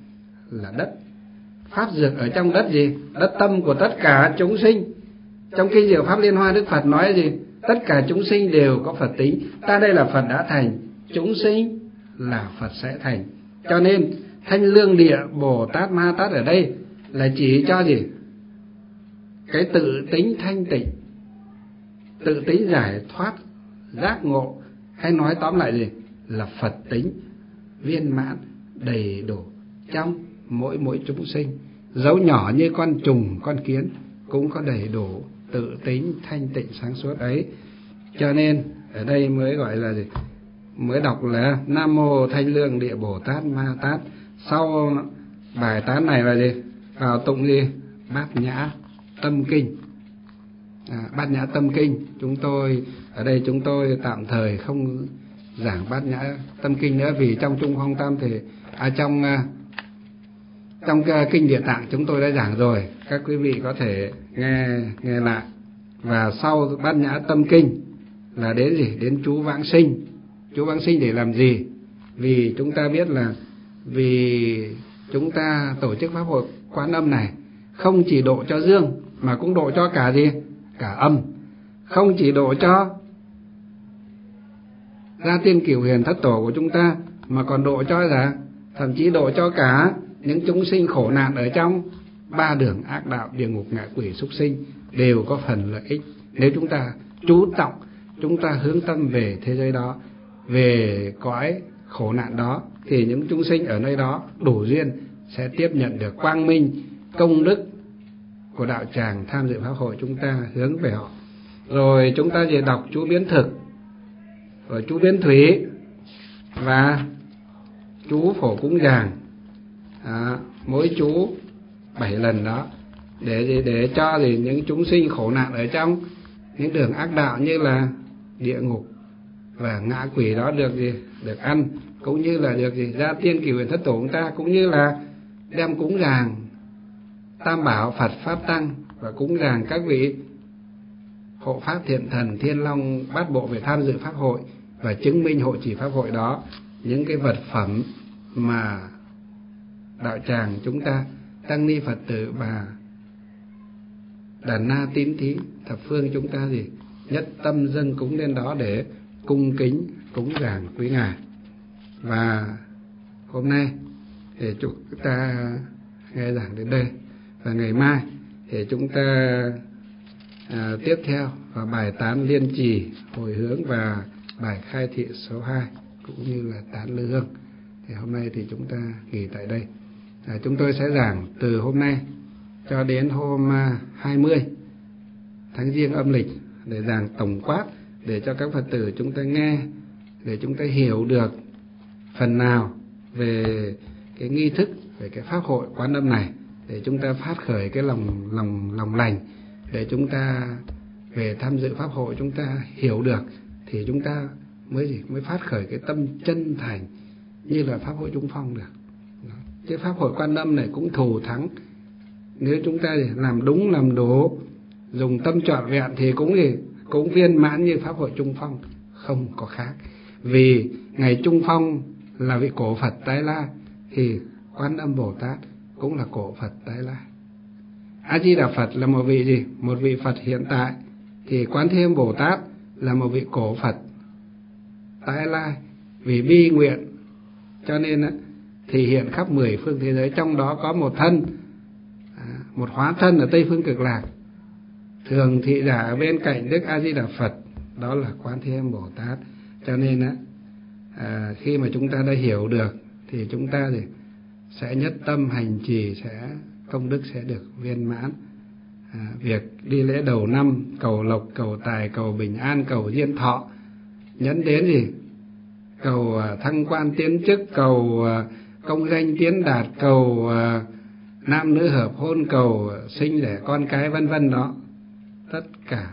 là đất. Pháp dược ở trong đất gì? Đất tâm của tất cả chúng sinh. Trong kinh Diệu Pháp Liên Hoa, Đức Phật nói gì? Tất cả chúng sinh đều có Phật tính. Ta đây là Phật đã thành, chúng sinh là Phật sẽ thành. Cho nên Thanh Lương Địa Bồ Tát Ma Tát ở đây là chỉ cho gì? Cái tự tính thanh tịnh, tự tính giải thoát, giác ngộ, hay nói tóm lại gì? Là Phật tính viên mãn đầy đủ trong mỗi mỗi chúng sinh. Dấu nhỏ như con trùng, con kiến cũng có đầy đủ tự tính thanh tịnh sáng suốt ấy. Cho nên ở đây mới gọi là gì? Mới đọc là Nam Mô Thanh Lương Địa Bồ Tát Ma Tát. Sau bài tán này là gì? Vào tụng gì? Bát Nhã Tâm Kinh. à, Bát Nhã Tâm Kinh. Chúng tôi ở đây chúng tôi tạm thời không giảng Bát Nhã Tâm Kinh nữa, vì trong Trung Phong Tam thì à, trong trong kinh Địa Tạng chúng tôi đã giảng rồi, các quý vị có thể nghe nghe lại. Và sau Bát Nhã Tâm Kinh là đến gì? Đến chú vãng sinh. Chú vãng sinh để làm gì? Vì chúng ta biết là vì chúng ta tổ chức pháp hội Quán Âm này không chỉ độ cho dương mà cũng độ cho cả gì? Cả âm. Không chỉ độ cho Gia Tiên Cửu Huyền Thất Tổ của chúng ta mà còn độ cho là thậm chí độ cho cả những chúng sinh khổ nạn ở trong ba đường ác đạo, địa ngục, ngạ quỷ, súc sinh đều có phần lợi ích. Nếu chúng ta chú trọng, chúng ta hướng tâm về thế giới đó, về cõi khổ nạn đó, thì những chúng sinh ở nơi đó đủ duyên sẽ tiếp nhận được quang minh, công đức của đạo tràng tham dự pháp hội chúng ta hướng về họ. Rồi chúng ta về đọc chú biến thực, rồi chú biến thủy và chú phổ cúng dường, à, mỗi chú bảy lần đó, để để cho thì những chúng sinh khổ nạn ở trong những đường ác đạo như là địa ngục và ngạ quỷ đó được gì? Được ăn, cũng như là được gì? Gia Tiên Cửu Huyền Thất Tổ chúng ta, cũng như là đem cúng dường Tam Bảo Phật Pháp Tăng và cúng dường các vị hộ pháp thiện thần Thiên Long Bát Bộ về tham dự pháp hội và chứng minh hộ trì pháp hội đó, những cái vật phẩm mà đạo tràng chúng ta, tăng ni Phật tử và đàn na tín thí thập phương chúng ta gì nhất tâm dâng cúng lên đó để cung kính cúng dường quý ngài. Và hôm nay thì chúng ta nghe giảng đến đây, và ngày mai thì chúng ta à, tiếp theo vào bài tán liên trì hồi hướng và bài khai thị số hai cũng như là tán lư hương. Thì hôm nay thì chúng ta nghỉ tại đây. À, chúng tôi sẽ giảng từ hôm nay cho đến hôm hai mươi tháng Giêng âm lịch để giảng tổng quát, để cho các Phật tử chúng ta nghe, để chúng ta hiểu được phần nào về cái nghi thức, về cái pháp hội Quán Âm này, để chúng ta phát khởi cái lòng lòng lòng lành, để chúng ta về tham dự pháp hội chúng ta hiểu được, thì chúng ta mới gì mới phát khởi cái tâm chân thành như là pháp hội Trung Phong được. Chứ pháp hội Quan Âm này cũng thù thắng, nếu chúng ta làm đúng làm đủ, dùng tâm trọn vẹn thì cũng gì cũng viên mãn như pháp hội Trung Phong, không có khác. Vì ngày Trung Phong là vị cổ Phật tái la, thì Quan Âm Bồ Tát cũng là cổ Phật tái la. A Di Đà Phật là một vị gì một vị Phật hiện tại, thì Quán Thế Âm Bồ Tát là một vị cổ Phật tái la. Vì bi nguyện cho nên á, thì hiện khắp mười phương thế giới, trong đó có một thân, một hóa thân ở Tây Phương Cực Lạc, thường thị giả ở bên cạnh Đức A Di Đà Phật, đó là Quán Thế Âm Bồ Tát. Cho nên á, à, khi mà chúng ta đã hiểu được thì chúng ta thì sẽ nhất tâm hành trì, sẽ công đức sẽ được viên mãn. À, việc đi lễ đầu năm cầu lộc, cầu tài, cầu bình an, cầu diên thọ, nhấn đến gì cầu thăng quan tiến chức, cầu công danh tiến đạt, cầu nam nữ hợp hôn, cầu sinh đẻ con cái, vân vân đó, tất cả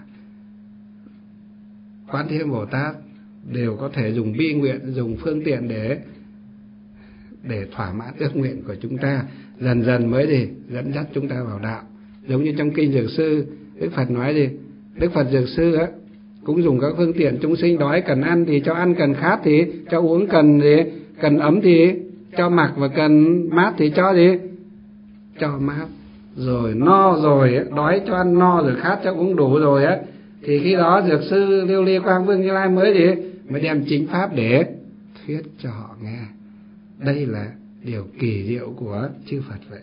Quán Thế Âm Bồ Tát đều có thể dùng bi nguyện, dùng phương tiện để để thỏa mãn ước nguyện của chúng ta, dần dần mới gì dẫn dắt chúng ta vào đạo. Giống như trong kinh Dược Sư, Đức Phật nói gì Đức Phật Dược Sư á cũng dùng các phương tiện, chúng sinh đói cần ăn thì cho ăn, cần khát thì cho uống, cần gì cần ấm thì cho mặc và cần mát thì cho gì? Cho mát. Rồi no rồi ấy, đói cho ăn no rồi, khát cho uống đủ rồi á, thì khi đó dược sư Lưu Ly Quang Vương Như Lai mới gì? Mới đem chính pháp để thuyết cho họ nghe. Đây là điều kỳ diệu của chư Phật vậy,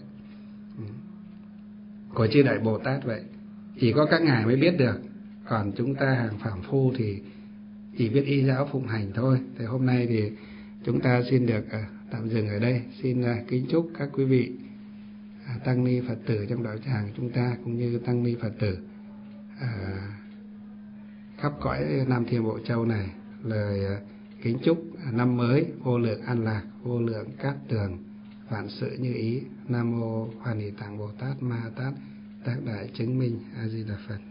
của chư Đại Bồ Tát vậy. Chỉ có các ngài mới biết được, còn chúng ta hàng phàm phu thì chỉ biết y giáo phụng hành thôi. Thì hôm nay thì chúng ta xin được uh, tạm dừng ở đây. Xin uh, kính chúc các quý vị uh, tăng ni Phật tử trong đạo tràng chúng ta, cũng như tăng ni Phật tử uh, khắp cõi Nam Thiên Bộ Châu này, lời uh, kính chúc uh, năm mới vô lượng an lạc, vô lượng cát tường, vạn sự như ý. Nam mô Hoan Hỷ Tạng Bồ Tát Ma Tát Tác Đại Chứng Minh A Di Đà Phật.